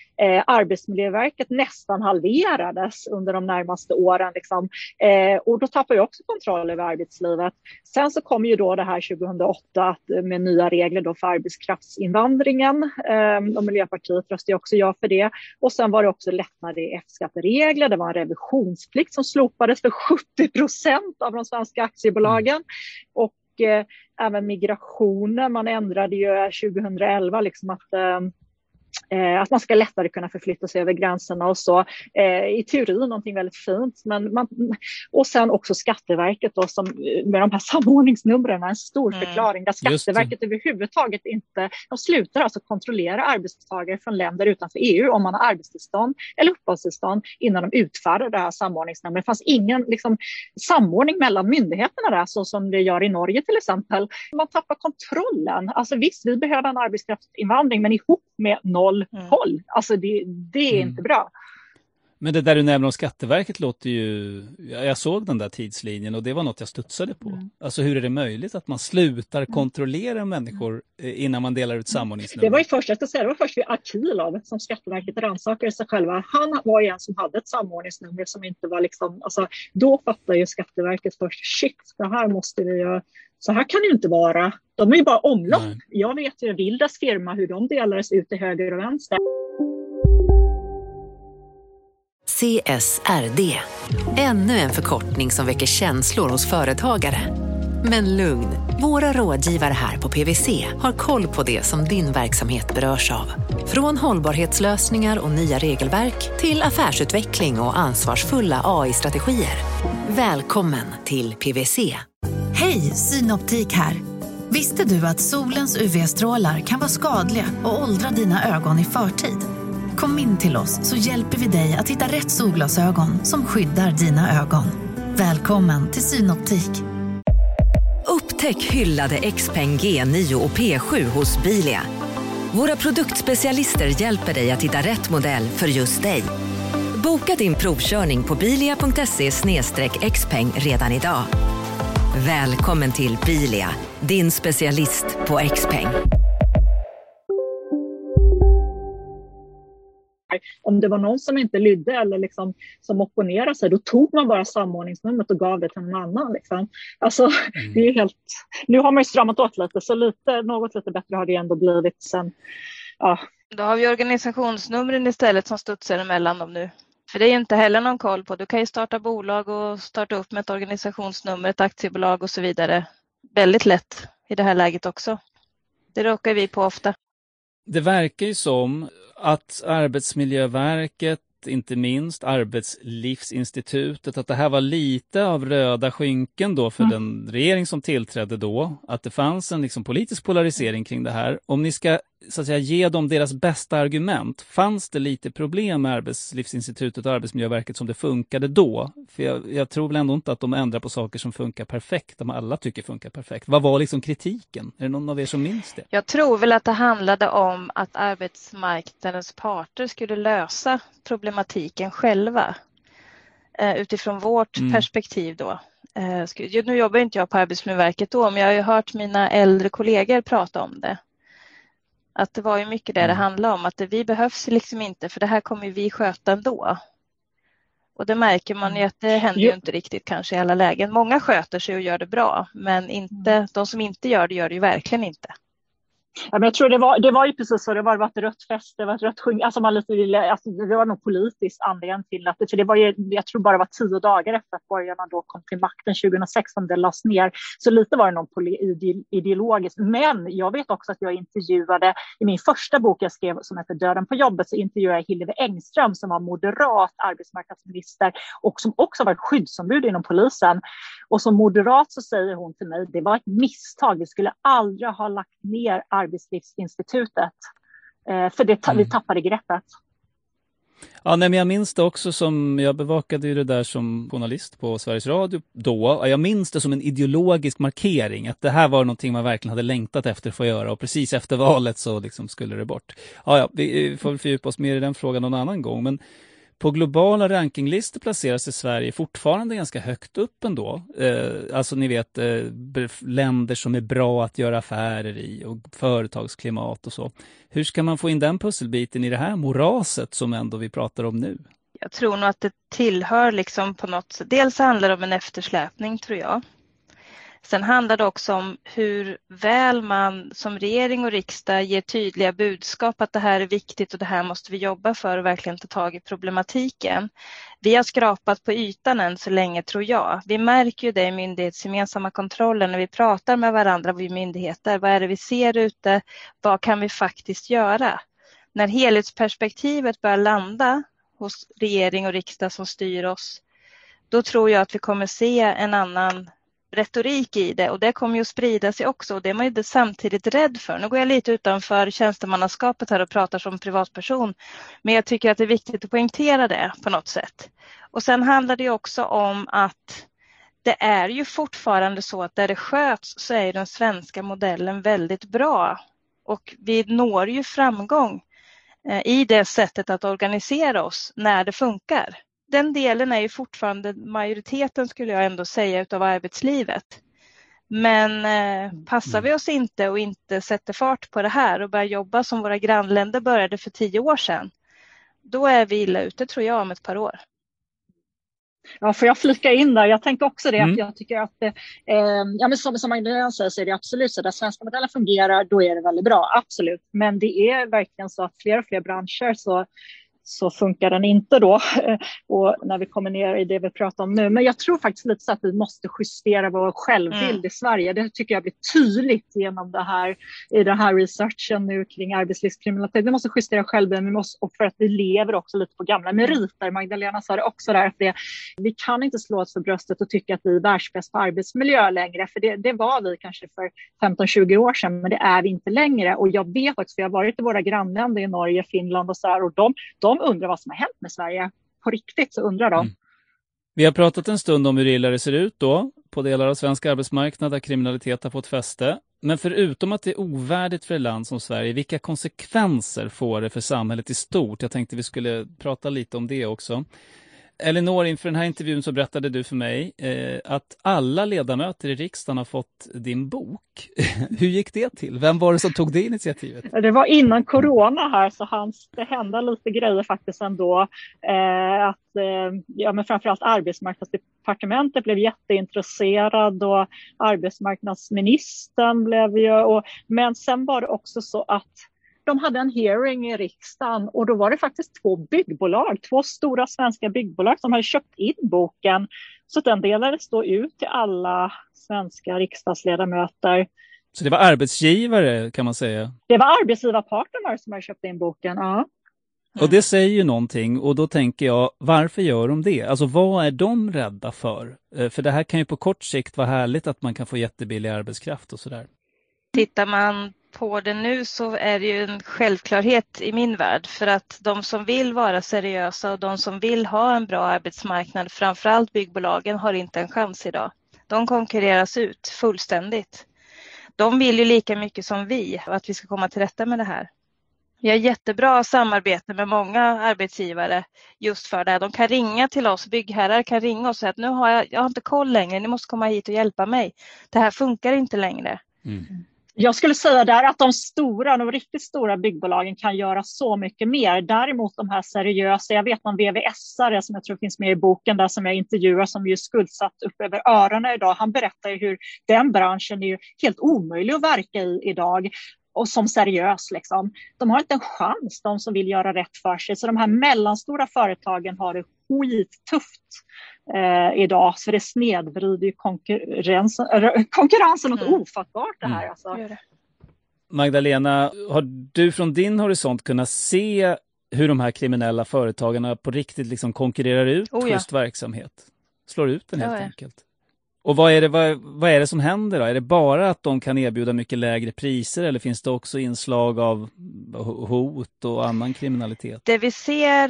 Arbetsmiljöverket nästan halverades under de närmaste åren. Liksom. Och då tappar vi också kontroll över arbetslivet. Sen så kom ju då det här 2008 med nya regler då för arbetskraftsinvandringen. Och Miljöpartiet röstade också ja för det. Och sen var det också lättnader i F-skatteregler. Det var en revisionsplikt som slopades för 70% av de svenska aktiebolagen. Och även migrationen, man ändrade ju 2011 liksom att man ska lättare kunna förflytta sig över gränserna och så. I teorin någonting väldigt fint. Och sen också Skatteverket då, som med de här samordningsnumren är en stor förklaring. Där Skatteverket överhuvudtaget inte, de slutar alltså kontrollera arbetstagare från länder utanför EU om man har arbetstillstånd eller uppehållstillstånd innan de utfärdar det här samordningsnumret. Det fanns ingen liksom, samordning mellan myndigheterna där, så som det gör i Norge till exempel. Man tappar kontrollen. Alltså visst, vi behöver en arbetskraftsinvandring, men ihop med noll koll. Alltså det är inte bra. Men det där du nämner om Skatteverket låter ju... Jag såg den där tidslinjen och det var något jag studsade på. Alltså hur är det möjligt att man slutar kontrollera människor innan man delar ut samordningsnummer? Det var ju först vid Akilov som Skatteverket rannsakade sig själva. Han var ju en som hade ett samordningsnummer som inte var liksom... Alltså, då fattade ju Skatteverket först, shit, det här måste vi göra. Så här kan det ju inte vara. De är ju bara omlopp. Nej. Jag vet ju Vildas firma, hur de delades ut till höger och vänster. CSRD. Ännu en förkortning som väcker känslor hos företagare. Men lugn, våra rådgivare här på PwC har koll på det som din verksamhet berörs av. Från hållbarhetslösningar och nya regelverk till affärsutveckling och ansvarsfulla AI-strategier. Välkommen till PwC. Hej, Synoptik här. Visste du att solens UV-strålar kan vara skadliga och åldra dina ögon i förtid? Kom in till oss så hjälper vi dig att hitta rätt solglasögon som skyddar dina ögon. Välkommen till Synoptik. Upptäck hyllade XPeng G9 och P7 hos Bilia. Våra produktspecialister hjälper dig att hitta rätt modell för just dig. Boka din provkörning på bilia.se/xpeng redan idag. Välkommen till Bilia, din specialist på XPeng. Om det var någon som inte lydde eller liksom, som opponerade sig, då tog man bara samordningsnumret och gav det till någon annan. Liksom. Alltså, det är helt... Nu har man ju stramat åt lite, så något lite bättre har det ändå blivit sen. Ja. Då har vi organisationsnumren istället som studsar emellan dem nu. För det är inte heller någon koll på. Du kan ju starta bolag och starta upp med ett organisationsnummer, ett aktiebolag och så vidare. Väldigt lätt i det här läget också. Det råkar vi på ofta. Det verkar ju som att Arbetsmiljöverket, inte minst Arbetslivsinstitutet, att det här var lite av röda skynken då för den regering som tillträdde då, att det fanns en liksom politisk polarisering kring det här. Om ni ska så att säga ge dem deras bästa argument, fanns det lite problem med Arbetslivsinstitutet och Arbetsmiljöverket som det funkade då? För jag tror väl ändå inte att de ändrar på saker som funkar perfekt, om alla tycker funkar perfekt. Vad var liksom kritiken? Är det någon av er som minns det? Jag tror väl att det handlade om att arbetsmarknadens parter skulle lösa problematiken själva utifrån vårt perspektiv då. Nu jobbar inte jag på Arbetsmiljöverket då, men jag har ju hört mina äldre kollegor prata om det. Att det var ju mycket det handlar om, att vi behövs liksom inte, för det här kommer vi sköta ändå. Och det märker man ju att det händer ju inte riktigt kanske i alla lägen. Många sköter sig och gör det bra, men inte, de som inte gör det ju verkligen inte. Ja, men jag tror det var ju precis så, det var ett rött fest, det var ett rött sjung, alltså man lite ville, alltså det var nog politiskt anledning till att för det var ju, jag tror bara det var 10 dagar efter att borgarna då kom till makten 2016, det lades ner, så lite var det någon ideologiskt, men jag vet också att jag intervjuade i min första bok jag skrev som heter Döden på jobbet, så intervjuade jag Hillevi Engström som var moderat arbetsmarknadsminister och som också var skyddsombud inom polisen, och som moderat så säger hon till mig, det var ett misstag, vi skulle aldrig ha lagt ner Arbetslivsinstitutet, för vi tappade greppet. Ja, nej, men jag minns det också som, jag bevakade ju det där som journalist på Sveriges Radio då. Jag minns det som en ideologisk markering, att det här var någonting man verkligen hade längtat efter att få göra, och precis efter valet så liksom skulle det bort. Ja, vi får väl fördjupa oss mer i den frågan någon annan gång, men På globala rankinglistor placerar sig Sverige fortfarande ganska högt upp ändå. Alltså ni vet, länder som är bra att göra affärer i och företagsklimat och så. Hur ska man få in den pusselbiten i det här moraset som ändå vi pratar om nu? Jag tror nog att det tillhör liksom på något sätt. Dels handlar det om en eftersläpning, tror jag. Sen handlar det också om hur väl man som regering och riksdag ger tydliga budskap att det här är viktigt och det här måste vi jobba för och verkligen ta tag i problematiken. Vi har skrapat på ytan än så länge, tror jag. Vi märker ju det i myndighetsgemensamma kontroller när vi pratar med varandra vid myndigheter. Vad är det vi ser ute? Vad kan vi faktiskt göra? När helhetsperspektivet börjar landa hos regering och riksdag som styr oss, då tror jag att vi kommer se en annan retorik i det, och det kommer ju att sprida sig också, och det är man ju samtidigt rädd för. Nu går jag lite utanför tjänstemannaskapet här och pratar som privatperson, men jag tycker att det är viktigt att poängtera det på något sätt. Och sen handlar det också om att det är ju fortfarande så att där det sköts så är den svenska modellen väldigt bra, och vi når ju framgång i det sättet att organisera oss när det funkar. Den delen är ju fortfarande majoriteten, skulle jag ändå säga, utav arbetslivet. Men passar vi oss inte och inte sätter fart på det här och börjar jobba som våra grannländer började för 10 år sedan, då är vi illa ute, tror jag, om ett par år. Ja, får jag flika in där? Jag tänker också det, att jag tycker att ja, men som Magdalena säger så är det absolut så, där svenska modellen fungerar, då är det väldigt bra, absolut. Men det är verkligen så att fler och fler branscher så funkar den inte då, och när vi kommer ner i det vi pratar om nu. Men jag tror faktiskt lite så att vi måste justera vår självbild i Sverige. Det tycker jag blir tydligt genom i den här researchen nu kring arbetslivskriminalitet. Vi måste justera självbilden, och för att vi lever också lite på gamla meriter. Magdalena sa det också där, att vi kan inte slå oss för bröstet och tycka att vi är världsbäst på arbetsmiljö längre. För det var vi kanske för 15-20 år sedan, men det är vi inte längre. Och jag vet också, för jag har varit i våra grannländer i Norge, Finland och så här, och de undrar vad som har hänt med Sverige. På riktigt så undrar de. Vi har pratat en stund om hur illa det ser ut då på delar av svensk arbetsmarknad där kriminalitet har fått fäste. Men förutom att det är ovärdigt för ett land som Sverige, vilka konsekvenser får det för samhället i stort? Jag tänkte vi skulle prata lite om det också. Elinor, inför den här intervjun så berättade du för mig att alla ledamöter i riksdagen har fått din bok. Hur gick det till? Vem var det som tog det initiativet? Det var innan corona här, så det hände lite grejer faktiskt ändå. Men framförallt arbetsmarknadsdepartementet blev jätteintresserad, och arbetsmarknadsministern blev ju. Men sen var det också så att de hade en hearing i riksdagen, och då var det faktiskt 2 stora svenska byggbolag som hade köpt in boken. Så den delades då ut till alla svenska riksdagsledamöter. Så det var arbetsgivare, kan man säga? Det var arbetsgivarpartner som hade köpt in boken, ja. Och det säger ju någonting, och då tänker jag, varför gör de det? Alltså vad är de rädda för? För det här kan ju på kort sikt vara härligt att man kan få jättebillig arbetskraft och sådär. Tittar man på det nu så är det ju en självklarhet i min värld, för att de som vill vara seriösa och de som vill ha en bra arbetsmarknad, framförallt byggbolagen, har inte en chans idag. De konkurreras ut fullständigt. De vill ju lika mycket som vi att vi ska komma till rätta med det här. Vi har jättebra samarbete med många arbetsgivare just för det. De kan ringa till oss, byggherrar kan ringa och säga att nu har jag har inte koll längre, ni måste komma hit och hjälpa mig. Det här funkar inte längre. Jag skulle säga där att de riktigt stora byggbolagen kan göra så mycket mer. Däremot de här seriösa, jag vet någon VVS-are som jag tror finns med i boken där som jag intervjuar, som är skuldsatt upp över öronen idag. Han berättar ju hur den branschen är ju helt omöjlig att verka i idag. Och som seriös liksom. De har inte en chans, de som vill göra rätt för sig. Så de här mellanstora företagen har det skittufft idag. Så det snedvrider ju konkurrensen något ofattbart det här. Alltså. Magdalena, har du från din horisont kunnat se hur de här kriminella företagarna på riktigt liksom konkurrerar ut just verksamhet? Slår ut den helt enkelt. Och vad är det som händer då? Är det bara att de kan erbjuda mycket lägre priser, eller finns det också inslag av hot och annan kriminalitet? Det vi ser,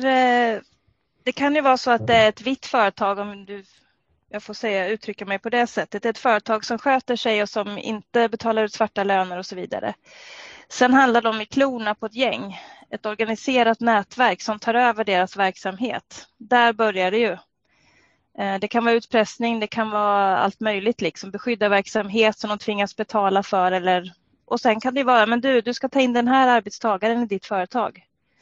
det kan ju vara så att det är ett vitt företag, om jag får uttrycka mig på det sättet. Det är ett företag som sköter sig och som inte betalar ut svarta löner och så vidare. Sen handlar de i klorna på ett gäng. ett organiserat nätverk som tar över deras verksamhet. Där börjar det ju. Det kan vara utpressning, det kan vara allt möjligt, liksom beskydda verksamhet som de tvingas betala för. Och sen kan det vara, men du ska ta in den här arbetstagaren i ditt företag.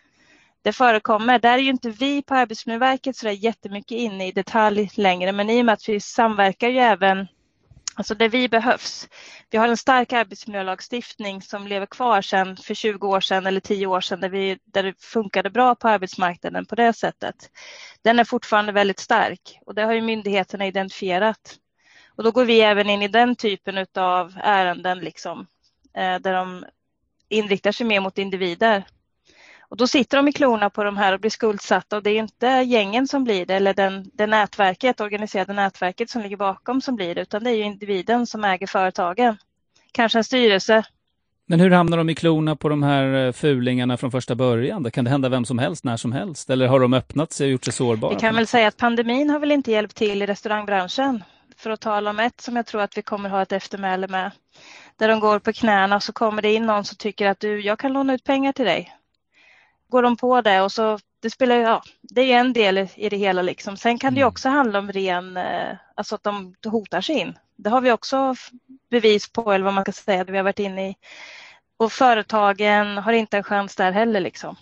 Det förekommer. Där är ju inte vi på Arbetsmiljöverket så där jättemycket inne i detalj längre, men i och med att vi samverkar ju även, alltså där vi behövs. Vi har en stark arbetsmiljölagstiftning som lever kvar sedan för 20 år sedan eller 10 år sedan där det funkade bra på arbetsmarknaden på det sättet. Den är fortfarande väldigt stark och det har ju myndigheterna identifierat. Och då går vi även in i den typen av ärenden liksom, där de inriktar sig mer mot individer. Och då sitter de i klorna på de här och blir skuldsatta och det är ju inte gängen som blir det eller det nätverket, organiserade nätverket som ligger bakom som blir det, utan det är ju individen som äger företagen. Kanske en styrelse. Men hur hamnar de i klorna på de här fulingarna från första början? Kan det hända vem som helst, när som helst? Eller har de öppnat sig och gjort sig sårbara? Vi kan väl säga att pandemin har väl inte hjälpt till i restaurangbranschen. För att tala om ett som jag tror att vi kommer ha ett eftermäle med. Där de går på knäna och så kommer det in någon som tycker att jag kan låna ut pengar till dig. Går de på det och så det är en del i det hela liksom. Sen kan det ju också handla om alltså att de hotar sig in. Det har vi också bevis på, eller vad man kan säga, det vi har varit inne i. Och företagen har inte en chans där heller liksom.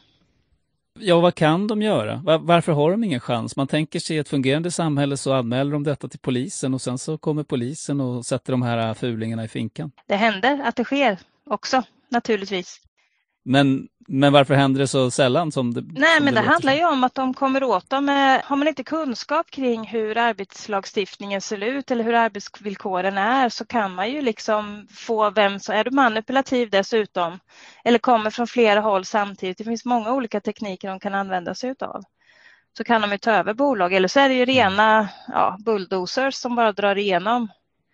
Ja, vad kan de göra? Varför har de ingen chans? Man tänker sig ett fungerande samhälle så anmäler de detta till polisen och sen så kommer polisen och sätter de här fulingarna i finkan. Det händer att det sker också, naturligtvis. Men varför händer det så sällan som det? Nej, men det handlar ju om att de kommer åt dem. Har man inte kunskap kring hur arbetslagstiftningen ser ut eller hur arbetsvillkoren är, så kan man ju liksom få är du manipulativ dessutom eller kommer från flera håll samtidigt. Det finns många olika tekniker de kan använda sig av. Så kan de ju ta över bolag, eller så är det ju rena bulldozers som bara drar igenom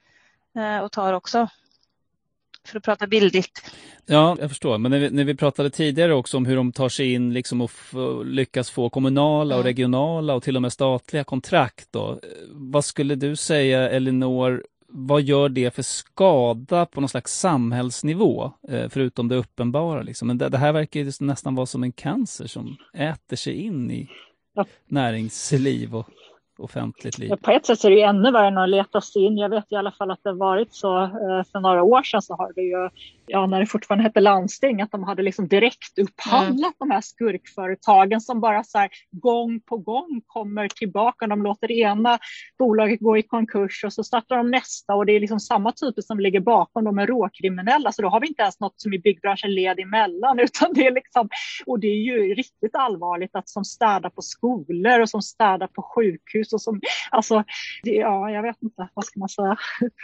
och tar också. För att prata bildigt. Ja, jag förstår. Men när vi pratade tidigare också om hur de tar sig in liksom och lyckas få kommunala och regionala och till och med statliga kontrakt då. Vad skulle du säga, Elinor, vad gör det för skada på någon slags samhällsnivå förutom det uppenbara? Liksom? Men det här verkar ju nästan vara som en cancer som äter sig in i näringsliv och offentligt liv. På ett sätt är det ju ännu värre än att leta sig in. Jag vet i alla fall att det har varit så för några år sedan, så har det ju, när det fortfarande hette landsting, att de hade liksom direkt upphandlat de här skurkföretagen som bara så här gång på gång kommer tillbaka. De låter det ena bolaget gå i konkurs och så startar de nästa, och det är liksom samma typer som ligger bakom. De är råkriminella, så då har vi inte ens något som i byggbranschen led emellan, utan det är liksom, och det är ju riktigt allvarligt att som städar på skolor och som städar på sjukhus och som, alltså, jag vet inte, vad ska man säga?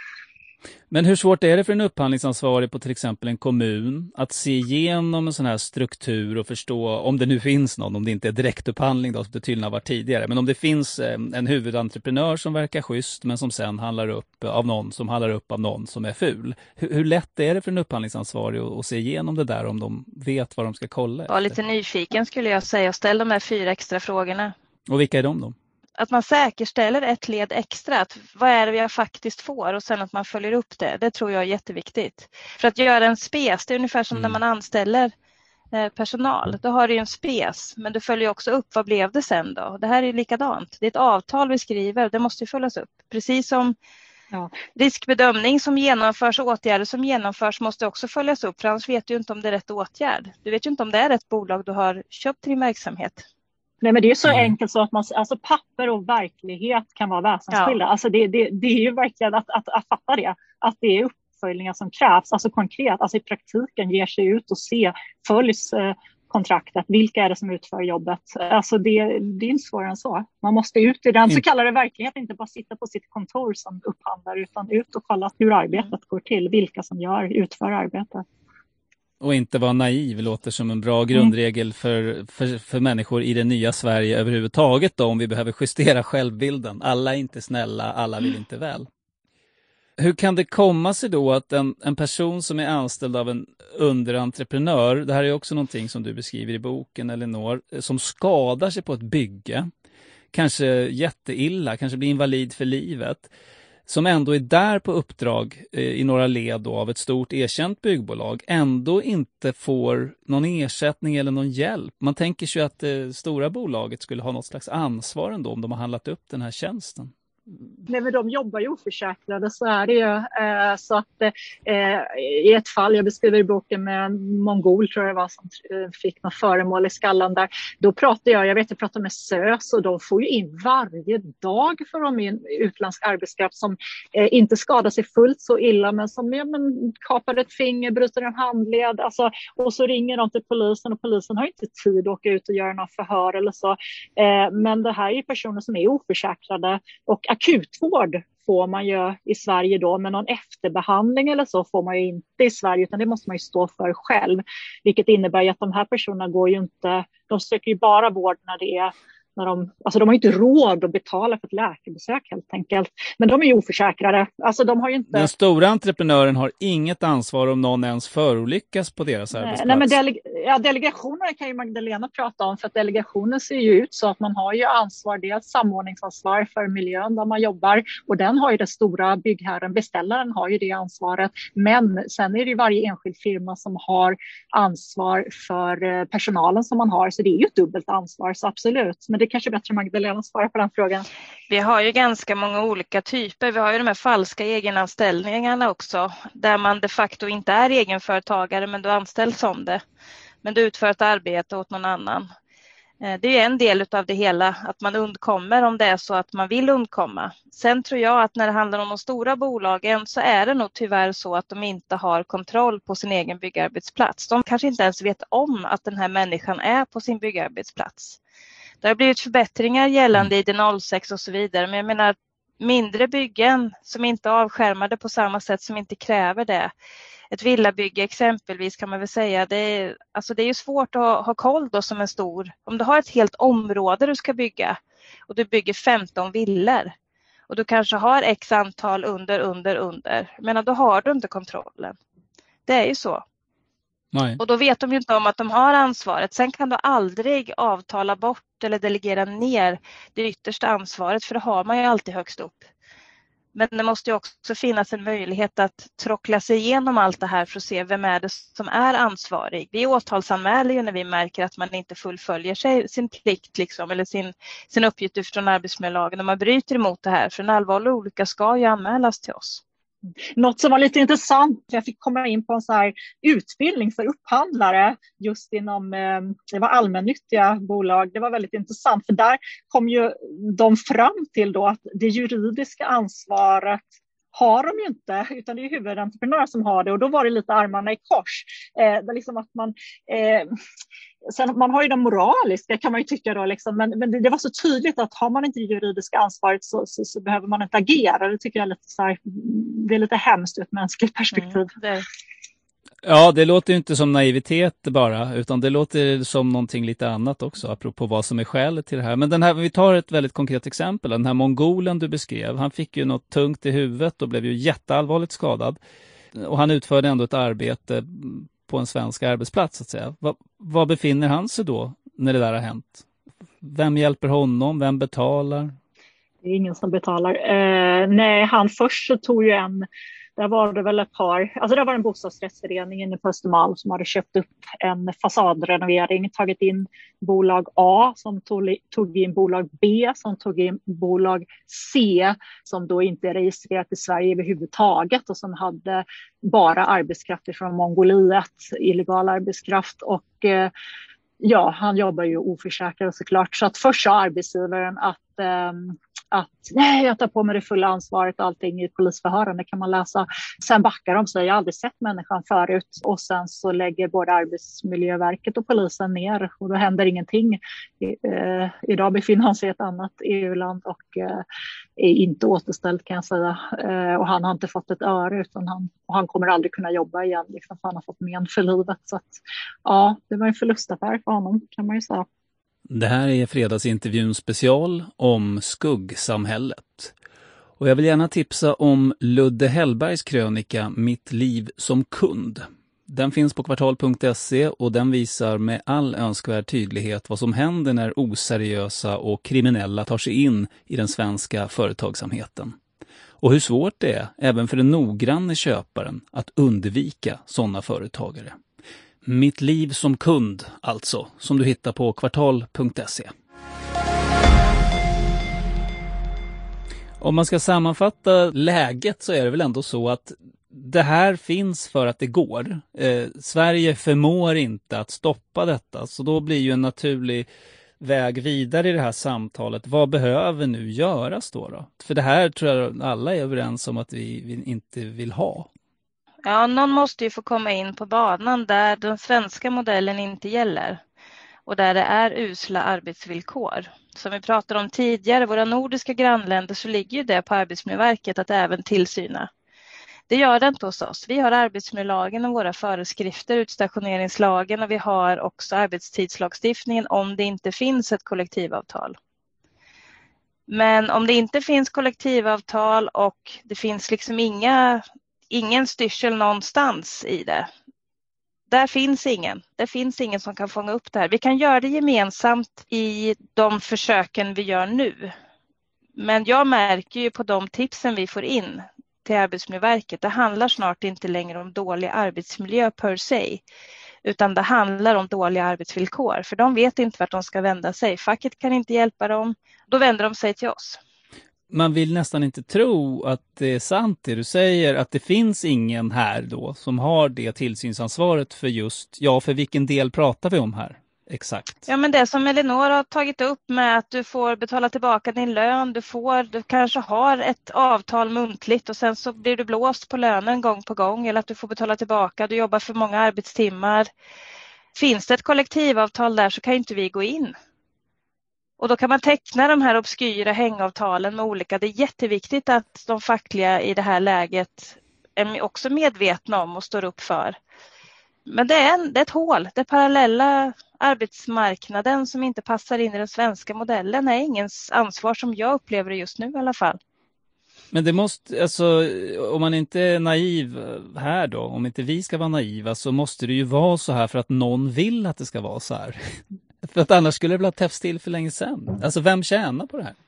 Men hur svårt är det för en upphandlingsansvarig på till exempel en kommun att se igenom en sån här struktur och förstå, om det nu finns någon, om det inte är direktupphandling då, som det tydligen har varit tidigare, men om det finns en huvudentreprenör som verkar schysst men som sen handlar upp av någon som är ful. Hur lätt är det för en upphandlingsansvarig att se igenom det där, om de vet vad de ska kolla efter? Ja, lite nyfiken skulle jag säga, och ställ de här 4 extra frågorna. Och vilka är de då? Att man säkerställer ett led extra, att vad är det jag faktiskt får, och sen att man följer upp det. Det tror jag är jätteviktigt. För att göra en spes, det är ungefär som när man anställer personal. Då har du ju en spes, men du följer också upp, vad blev det sen då? Det här är ju likadant. Det är ett avtal vi skriver, det måste ju följas upp. Precis som riskbedömning som genomförs och åtgärder som genomförs måste också följas upp. För annars vet du inte om det är rätt åtgärd. Du vet ju inte om det är rätt bolag du har köpt till din verksamhet. Nej, men det är så enkelt så att alltså papper och verklighet kan vara väsensskilda. Alltså det är ju verkligen att fatta det. Att det är uppföljningar som krävs, alltså konkret, alltså i praktiken ger sig ut och följs kontraktet. Vilka är det som utför jobbet? Alltså det är inte svårare än så. Man måste ut i den så kallade verkligheten, inte bara sitta på sitt kontor som upphandlare, utan ut och kolla hur arbetet går till, vilka som utför arbetet. Och inte vara naiv låter som en bra grundregel för människor i det nya Sverige överhuvudtaget då, om vi behöver justera självbilden. Alla är inte snälla, alla vill inte väl. Hur kan det komma sig då att en person som är anställd av en underentreprenör, det här är också någonting som du beskriver i boken, Elinor, som skadar sig på ett bygge, kanske jätteilla, kanske blir invalid för livet. som ändå är där på uppdrag i några led då, av ett stort erkänt byggbolag, ändå inte får någon ersättning eller någon hjälp. Man tänker sig att det stora bolaget skulle ha något slags ansvar ändå om de har handlat upp den här tjänsten. Nej, men de jobbar ju oförsäkrade, så är det ju. Så att i ett fall, jag beskriver i boken med en mongol, tror jag det var, som fick något föremål i skallen där. Då pratade jag pratade med SÖS, och de får ju in varje dag för de in utländsk arbetskraft som inte skadar sig fullt så illa, men som kapar ett finger, bryter en handled. Alltså, och så ringer de till polisen, och polisen har inte tid att åka ut och göra några förhör eller så. Men det här är ju personer som är oförsäkrade, och akutvård får man ju i Sverige då, men någon efterbehandling eller så får man ju inte i Sverige, utan det måste man ju stå för själv. Vilket innebär att de här personerna går ju inte, de söker ju bara vård när det är, de har ju inte råd att betala för ett läkarbesök helt enkelt. Men de är ju oförsäkrade. Alltså de har ju inte... Den stora entreprenören har inget ansvar om någon ens förolyckas på deras arbetsplats. Nej, men delegationen kan ju Magdalena prata om, för att delegationen ser ju ut så att man har ju ansvar, dels samordningsansvar för miljön där man jobbar, och den har ju det stora byggherren, beställaren har ju det ansvaret. Men sen är det ju varje enskild firma som har ansvar för personalen som man har, så det är ju ett dubbelt ansvar, så absolut. Men det är kanske bättre Magdalena svarar på den frågan. Vi har ju ganska många olika typer. Vi har ju de här falska egenanställningarna också, där man de facto inte är egenföretagare, men du anställs som det. Men du utför ett arbete åt någon annan. Det är en del av det hela, att man undkommer om det är så att man vill undkomma. Sen tror jag att när det handlar om de stora bolagen, så är det nog tyvärr så att de inte har kontroll på sin egen byggarbetsplats. De kanske inte ens vet om att den här människan är på sin byggarbetsplats. Det har blivit förbättringar gällande ID06 och så vidare, men jag menar mindre byggen som inte är avskärmade på samma sätt, som inte kräver det. Ett villabygge exempelvis kan man väl säga, det är ju svårt att ha koll då som en stor, om du har ett helt område du ska bygga och du bygger 15 villor och du kanske har x antal under, men då har du inte kontrollen. Det är ju så. Nej. Och då vet de ju inte om att de har ansvaret. Sen kan du aldrig avtala bort eller delegera ner det yttersta ansvaret, för det har man ju alltid högst upp. Men det måste ju också finnas en möjlighet att trockla sig igenom allt det här för att se vem är det som är ansvarig. Vi åtalsanmäler ju när vi märker att man inte fullföljer sin plikt liksom, eller sin uppgift utifrån arbetsmiljölagen, och man bryter emot det här, för en allvarlig olycka ska ju anmälas till oss. Något som var lite intressant, jag fick komma in på en så här utbildning för upphandlare just inom det var allmännyttiga bolag. Det var väldigt intressant, för där kom ju de fram till då att det juridiska ansvaret har de ju inte, utan det är huvudentreprenörer som har det, och då var det lite armarna i kors. Liksom att sen, man har ju de moraliska, kan man ju tycka då, liksom, men det var så tydligt att har man inte det juridiska ansvaret så behöver man inte agera. Det tycker jag är lite så här, det är lite hemskt ur ett mänskligt perspektiv. Ja, det låter ju inte som naivitet bara, utan det låter som någonting lite annat också, apropå vad som är skälet till det här. Men vi tar ett väldigt konkret exempel. Den här mongolen du beskrev, han fick ju något tungt i huvudet och blev ju jätteallvarligt skadad. Och han utförde ändå ett arbete på en svensk arbetsplats, så att säga. Var befinner han sig då när det där har hänt? Vem hjälper honom? Vem betalar? Det är ingen som betalar. Nej, han först så tog ju där var det väl ett par, alltså det var en bostadsrättsförening inne på Östermalm som hade köpt upp en fasadrenovering, tagit in bolag A som tog in bolag B som tog in bolag C som då inte är registrerat i Sverige överhuvudtaget och som hade bara arbetskraft från Mongoliet, illegal arbetskraft, och ja, han jobbar ju oförsäkrad såklart. Så att först sa arbetsgivaren att nej, jag tar på mig det fulla ansvaret, allting i polisförhörande kan man läsa. Sen backar de sig, jag har aldrig sett människan förut, och sen så lägger både Arbetsmiljöverket och polisen ner och då händer ingenting. Idag befinner han sig i ett annat EU-land och är inte återställd, kan jag säga. Och han har inte fått ett öre, utan han kommer aldrig kunna jobba igen, liksom, för han har fått men för livet. Så att, ja, det var en förlustaffär för honom, kan man ju säga. Det här är fredagsintervjun special om skuggsamhället. Och jag vill gärna tipsa om Ludde Hellbergs krönika Mitt liv som kund. Den finns på kvartal.se och den visar med all önskvärd tydlighet vad som händer när oseriösa och kriminella tar sig in i den svenska företagsamheten. och hur svårt det är även för den noggranne köparen att undvika sådana företagare. Mitt liv som kund, alltså, som du hittar på kvartal.se. Om man ska sammanfatta läget så är det väl ändå så att det här finns för att det går. Sverige förmår inte att stoppa detta, så då blir ju en naturlig väg vidare i det här samtalet. Vad behöver nu göras då? För det här tror jag alla är överens om att vi inte vill ha. Ja, någon måste ju få komma in på banan där den svenska modellen inte gäller och där det är usla arbetsvillkor. Som vi pratade om tidigare, våra nordiska grannländer, så ligger ju det på Arbetsmiljöverket att även tillsyna. Det gör det inte hos oss. Vi har arbetsmiljölagen och våra föreskrifter, utstationeringslagen, och vi har också arbetstidslagstiftningen om det inte finns ett kollektivavtal. Men om det inte finns kollektivavtal och det finns liksom ingen styrsel någonstans i det. Där finns ingen. Det finns ingen som kan fånga upp det här. Vi kan göra det gemensamt i de försöken vi gör nu. Men jag märker ju på de tipsen vi får in till Arbetsmiljöverket. Det handlar snart inte längre om dålig arbetsmiljö per se. Utan det handlar om dåliga arbetsvillkor. För de vet inte vart de ska vända sig. Facket kan inte hjälpa dem. Då vänder de sig till oss. Man vill nästan inte tro att det är sant det du säger, att det finns ingen här då som har det tillsynsansvaret för just, för vilken del pratar vi om här? Exakt. Ja, men det som Elinor har tagit upp med att du får betala tillbaka din lön, du kanske har ett avtal muntligt och sen så blir du blåst på lönen gång på gång, eller att du får betala tillbaka, du jobbar för många arbetstimmar. Finns det ett kollektivavtal där så kan inte vi gå in. Och då kan man teckna de här obskyra hängavtalen med olika. Det är jätteviktigt att de fackliga i det här läget är också medvetna om och står upp för. Men det är ett hål. Det parallella arbetsmarknaden som inte passar in i den svenska modellen är ingens ansvar som jag upplever det just nu i alla fall. Men det måste, alltså, om man inte är naiv här då, om inte vi ska vara naiva, så måste det ju vara så här för att någon vill att det ska vara så här. För att annars skulle det bli täppts till för länge sedan. Alltså vem tjänar på det här?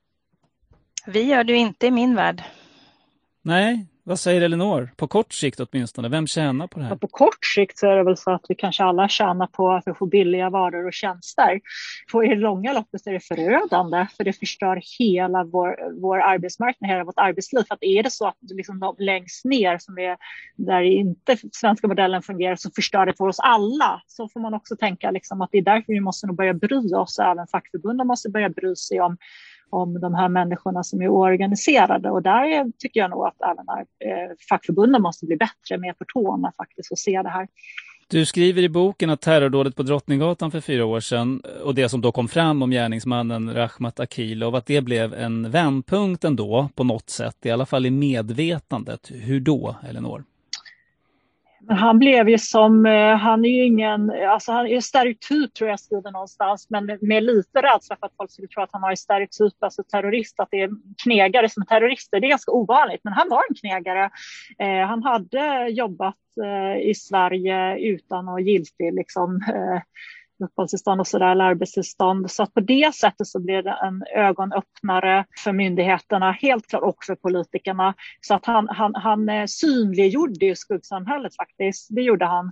Vi gör det inte i min värld. Nej, vad säger Elinor? På kort sikt åtminstone, vem tjänar på det här? På kort sikt så är det väl så att vi kanske alla tjänar på att vi får billiga varor och tjänster. På i det långa loppet är det förödande, för det förstör hela vår arbetsmarknad, hela vårt arbetsliv. För att är det så att liksom de längst ner som är där inte svenska modellen fungerar, så förstör det för oss alla. Så får man också tänka liksom att det är därför vi måste nog börja bry oss. Även fackförbunden måste börja bry sig om de här människorna som är oorganiserade. Och där tycker jag nog att även fackförbunden måste bli bättre med på tårna faktiskt och se det här. Du skriver i boken att terrordådet på Drottninggatan för 4 år sedan och det som då kom fram om gärningsmannen Rahmat Akilov, att det blev en vändpunkt ändå på något sätt, i alla fall i medvetandet. Hur då, Elinor? Men han blev ju som, han är ju ingen, alltså han är stereotyp tror jag skriver någonstans, men med lite rädsla för att folk skulle tro att han har en stereotyp, alltså terrorist, att det är knegare som är terrorister. Det är ganska ovanligt, men han var en knegare. Han hade jobbat i Sverige utan att giltig liksom uppehållstillstånd och sådär, eller arbetstillstånd. Så att på det sättet så blev det en ögonöppnare för myndigheterna, helt klart också för politikerna. Så att han synliggjorde ju skuggsamhället faktiskt. Det gjorde han.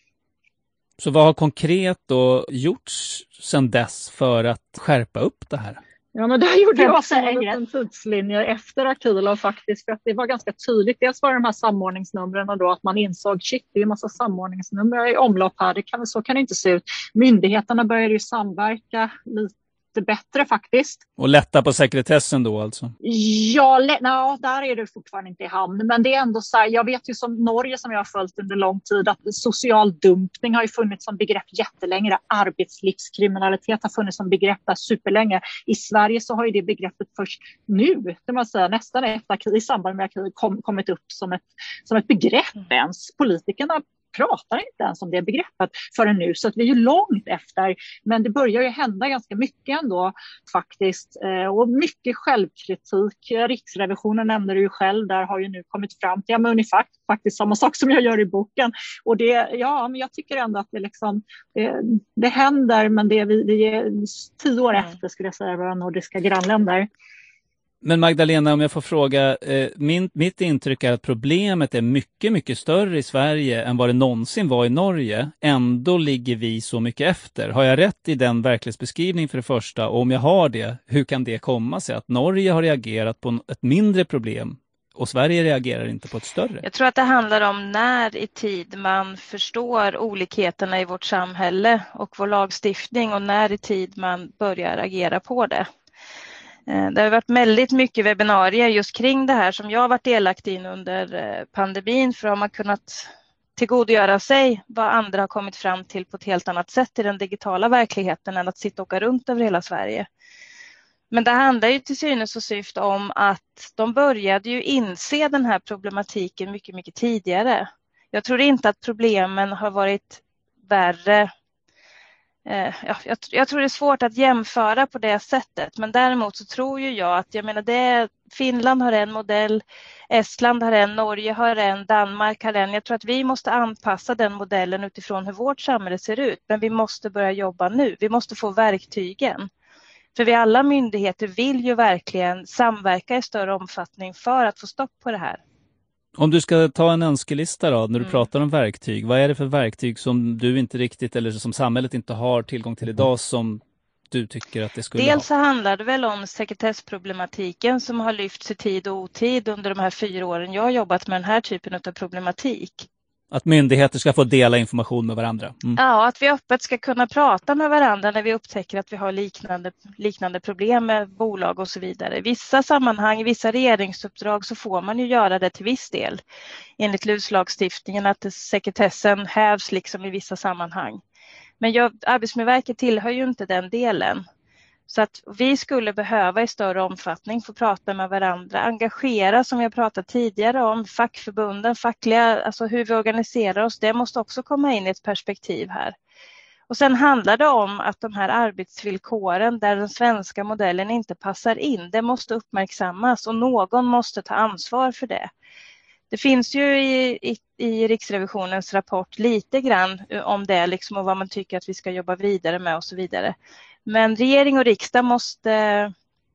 Så vad har konkret då gjorts sedan dess för att skärpa upp det här? Ja, men där gjorde jag också en tidslinje efter Akilov faktiskt, för att det var ganska tydligt. Dels var det de här samordningsnumren och då att man insåg shit, det är en massa samordningsnummer i omlopp här, så kan det inte se ut. Myndigheterna började ju samverka lite bättre faktiskt. Och lätta på sekretessen då alltså? Ja, där är det fortfarande inte i hamn. Men det är ändå så här, jag vet ju som Norge som jag har följt under lång tid att social dumpning har ju funnits som begrepp jättelänge. Arbetslivskriminalitet har funnits som begrepp där superlänge. I Sverige så har ju det begreppet först nu, det man säger, nästan efter i samband med kriget kommit upp som ett begrepp ens. Politikerna pratar inte ens om det begreppet förrän nu, så att vi är ju långt efter, men det börjar ju hända ganska mycket ändå faktiskt, och mycket självkritik. Riksrevisionen nämnde det ju själv, där har ju nu kommit fram till ungefär faktiskt samma sak som jag gör i boken, och men jag tycker ändå att det liksom det händer, men vi är 10 år efter skulle jag säga, våra nordiska grannländer. Men Magdalena, om jag får fråga, mitt intryck är att problemet är mycket, mycket större i Sverige än vad det någonsin var i Norge. Ändå ligger vi så mycket efter. Har jag rätt i den verklighetsbeskrivning för det första? Och om jag har det, hur kan det komma sig att Norge har reagerat på ett mindre problem och Sverige reagerar inte på ett större? Jag tror att det handlar om när i tid man förstår olikheterna i vårt samhälle och vår lagstiftning och när i tid man börjar agera på det. Det har varit väldigt mycket webbinarier just kring det här som jag har varit delaktig i under pandemin, för att man kunnat tillgodogöra sig vad andra har kommit fram till på ett helt annat sätt i den digitala verkligheten än att sitta och åka runt över hela Sverige. Men det handlar ju till synes och syfte om att de började ju inse den här problematiken mycket, mycket tidigare. Jag tror inte att problemen har varit värre. Jag tror det är svårt att jämföra på det sättet, men däremot så tror ju jag att Finland har en modell, Estland har en, Norge har en, Danmark har en. Jag tror att vi måste anpassa den modellen utifrån hur vårt samhälle ser ut, men vi måste börja jobba nu. Vi måste få verktygen. För vi alla myndigheter vill ju verkligen samverka i större omfattning för att få stopp på det här. Om du ska ta en önskelista då, när du pratar om verktyg, vad är det för verktyg som du inte riktigt, eller som samhället inte har tillgång till idag, som du tycker att det skulle ha? Dels så handlar det väl om sekretessproblematiken som har lyfts i tid och otid under de här 4 åren jag har jobbat med den här typen av problematik. Att myndigheter ska få dela information med varandra. Ja, att vi öppet ska kunna prata med varandra när vi upptäcker att vi har liknande problem med bolag och så vidare. I vissa sammanhang, i vissa regeringsuppdrag så får man ju göra det till viss del. Enligt LUS-lagstiftningen att sekretessen hävs liksom i vissa sammanhang. Men Arbetsmiljöverket tillhör ju inte den delen. Så att vi skulle behöva i större omfattning få prata med varandra, engagera som vi har pratat tidigare om, fackförbunden, alltså hur vi organiserar oss, det måste också komma in i ett perspektiv här. Och sen handlar det om att de här arbetsvillkoren där den svenska modellen inte passar in, det måste uppmärksammas och någon måste ta ansvar för det. Det finns ju i Riksrevisionens rapport lite grann om det liksom, och vad man tycker att vi ska jobba vidare med och så vidare. Men regering och riksdag måste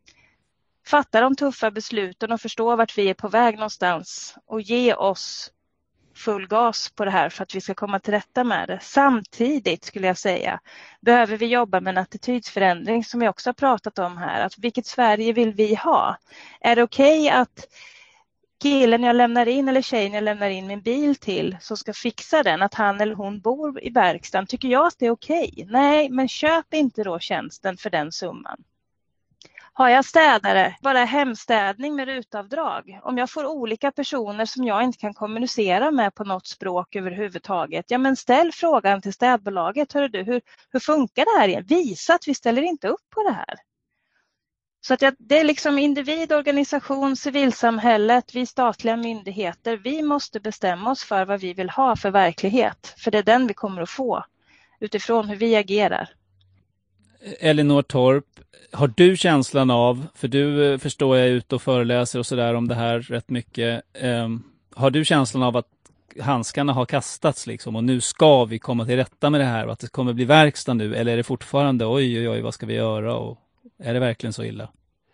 fatta de tuffa besluten och förstå vart vi är på väg någonstans och ge oss full gas på det här för att vi ska komma till rätta med det. Samtidigt skulle jag säga behöver vi jobba med en attitydsförändring som vi också har pratat om här. Att vilket Sverige vill vi ha? Är det okej att killen jag lämnar in eller tjejen jag lämnar in min bil till som ska fixa den, att han eller hon bor i verkstaden, tycker jag att det är okej? Nej, men köp inte då tjänsten för den summan. Har jag städare, bara hemstädning med rutavdrag. Om jag får olika personer som jag inte kan kommunicera med på något språk överhuvudtaget, ja men ställ frågan till städbolaget. Hör du, hur funkar det här igen? Visa att vi ställer inte upp på det här. Så att det är liksom individ, organisation, civilsamhället, vi statliga myndigheter. Vi måste bestämma oss för vad vi vill ha för verklighet. För det är den vi kommer att få utifrån hur vi agerar. Elinor Torp, har du känslan av, för du förstår jag är ute och föreläser och sådär om det här rätt mycket. Har du känslan av att handskarna har kastats liksom och nu ska vi komma till rätta med det här och att det kommer bli verkstad nu? Eller är det fortfarande oj, vad ska vi göra och är det verkligen så illa?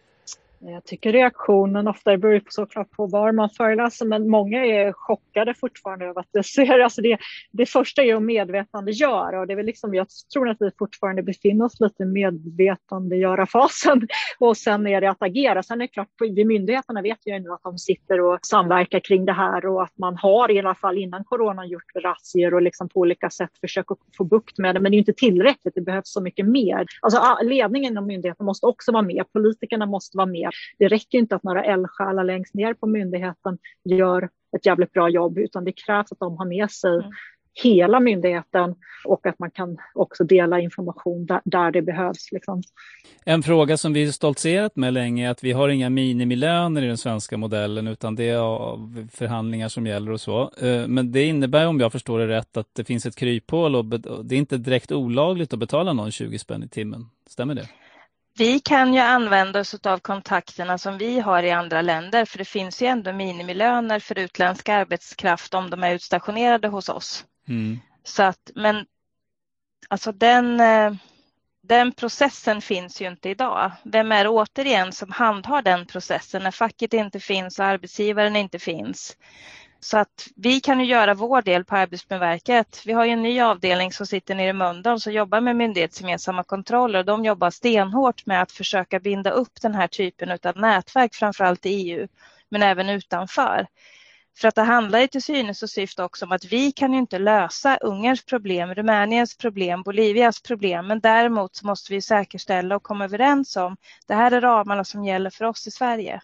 Jag tycker reaktionen ofta beror såklart på var man föreläser, men många är chockade fortfarande över att det ser. Alltså det första är att medvetandegöra, och det är väl liksom, jag tror att vi fortfarande befinner oss lite i medvetandegöra-fasen, och sen är det att agera. Sen är det klart, vi myndigheterna vet ju nu att de sitter och samverkar kring det här och att man har i alla fall innan corona gjort razzior och liksom på olika sätt försöker få bukt med det, men det är inte tillräckligt, det behövs så mycket mer. Alltså ledningen av myndigheten måste också vara med, politikerna måste vara med. Det räcker inte att några eldsjälar längst ner på myndigheten gör ett jävligt bra jobb, utan det krävs att de har med sig hela myndigheten och att man kan också dela information där det behövs. Liksom. En fråga som vi stoltserat med länge är att vi har inga minimilöner i den svenska modellen, utan det är förhandlingar som gäller och så. Men det innebär, om jag förstår det rätt, att det finns ett kryphål och det är inte direkt olagligt att betala någon 20 spänn i timmen. Stämmer det? Vi kan ju använda oss av kontakterna som vi har i andra länder, för det finns ju ändå minimilöner för utländsk arbetskraft om de är utstationerade hos oss. Så att, men alltså den Den processen finns ju inte idag. Vem är återigen som handhar den processen när facket inte finns och arbetsgivaren inte finns? Så att vi kan ju göra vår del på Arbetsmiljöverket. Vi har ju en ny avdelning som sitter nere i Mölndal som jobbar med myndighetsgemensamma kontroller. Och de jobbar stenhårt med att försöka binda upp den här typen av nätverk, framförallt i EU, men även utanför. För att det handlar ju till synes och syfte också om att vi kan ju inte lösa Ungerns problem, Rumäniens problem, Bolivias problem. Men däremot så måste vi säkerställa och komma överens om det här är ramarna som gäller för oss i Sverige.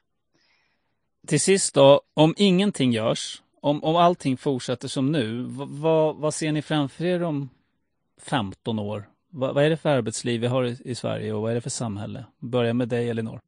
Till sist då, om ingenting görs, om allting fortsätter som nu, vad ser ni framför er om 15 år? Vad är det för arbetsliv vi har i Sverige och vad är det för samhälle? Börja med dig, Elinor.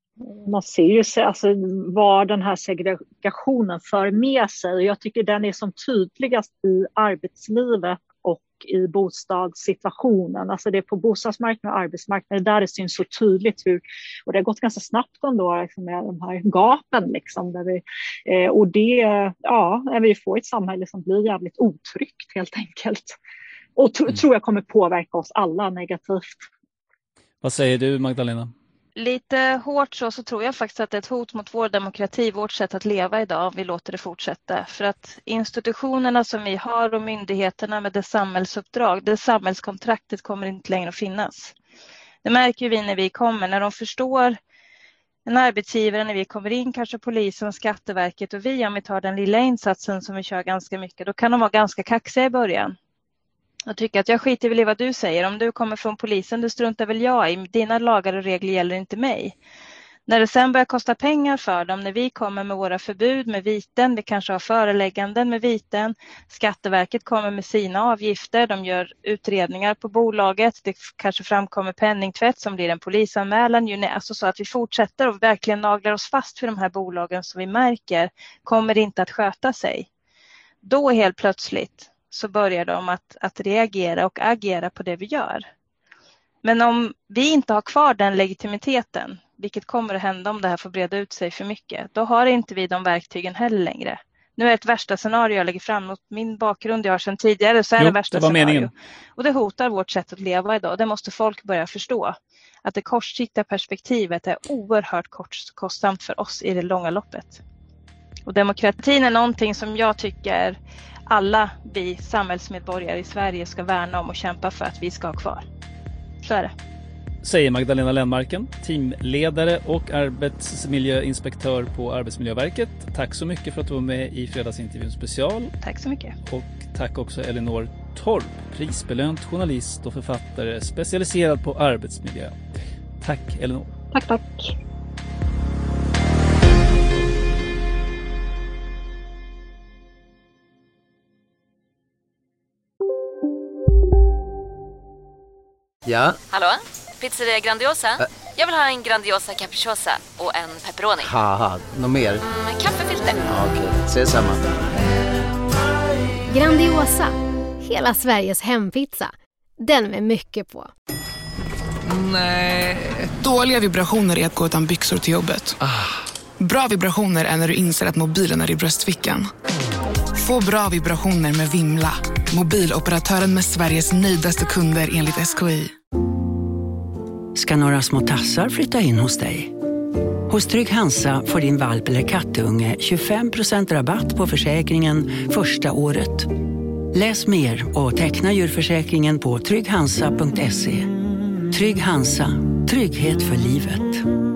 Man ser ju alltså, vad den här segregationen för med sig. Jag tycker den är som tydligast i arbetslivet och i bostadssituationen. Alltså det är på bostadsmarknaden och arbetsmarknaden där det syns så tydligt hur, och det har gått ganska snabbt ändå liksom, med de här gapen liksom, där vi, och det, ja, vi får ett samhälle som blir jävligt otryggt helt enkelt. Och tror jag kommer påverka oss alla negativt. Vad säger du, Magdalena? Lite hårt så tror jag faktiskt att det är ett hot mot vår demokrati, vårt sätt att leva idag om vi låter det fortsätta. För att institutionerna som vi har och myndigheterna med det samhällsuppdrag, det samhällskontraktet kommer inte längre att finnas. Det märker vi när vi kommer, när de förstår en arbetsgivare, när vi kommer in, kanske polisen, Skatteverket och vi, om vi tar den lilla insatsen som vi kör ganska mycket, då kan de vara ganska kaxiga i början. Jag tycker att jag skiter väl i vad du säger. Om du kommer från polisen, det struntar väl jag i. Dina lagar och regler gäller inte mig. När det sen börjar kosta pengar för dem, när vi kommer med våra förbud med viten, vi kanske har förelägganden med viten, Skatteverket kommer med sina avgifter, de gör utredningar på bolaget, det kanske framkommer penningtvätt som blir en polisanmälan, alltså så att vi fortsätter och verkligen naglar oss fast för de här bolagen som vi märker kommer inte att sköta sig. Då helt plötsligt så börjar de att reagera och agera på det vi gör. Men om vi inte har kvar den legitimiteten, vilket kommer att hända om det här får breda ut sig för mycket, då har inte vi de verktygen heller längre. Nu är det ett värsta scenario jag lägger fram mot min bakgrund jag har sedan tidigare, så är det värsta scenario. Meningen. Och det hotar vårt sätt att leva idag. Det måste folk börja förstå. Att det kortsiktiga perspektivet är oerhört kostsamt för oss i det långa loppet. Och demokratin är någonting som jag tycker alla vi samhällsmedborgare i Sverige ska värna om och kämpa för att vi ska ha kvar. Så är det. Säger Magdalena Lennmarken, teamledare och arbetsmiljöinspektör på Arbetsmiljöverket. Tack så mycket för att du var med i fredagsintervjun special. Tack så mycket. Och tack också Elinor Torp, prisbelönt journalist och författare specialiserad på arbetsmiljö. Tack Elinor. Tack. Ja? Hallå? Pizzeria Grandiosa? Jag vill ha en Grandiosa capriciosa och en pepperoni. Haha, något mer? Kaffefilter. Ja, okej, ses samma. Grandiosa, hela Sveriges hempizza. Den med mycket på. Nej. Dåliga vibrationer är att gå utan byxor till jobbet. Bra vibrationer är när du inser att mobilen är i bröstfickan. Få bra vibrationer med Vimla. Mobiloperatören med Sveriges nöjdaste kunder enligt SKI. Ska några små tassar flytta in hos dig? Hos Trygg Hansa får din valp eller kattunge 25% rabatt på försäkringen första året. Läs mer och teckna djurförsäkringen på trygghansa.se. Trygg Hansa, trygghet för livet.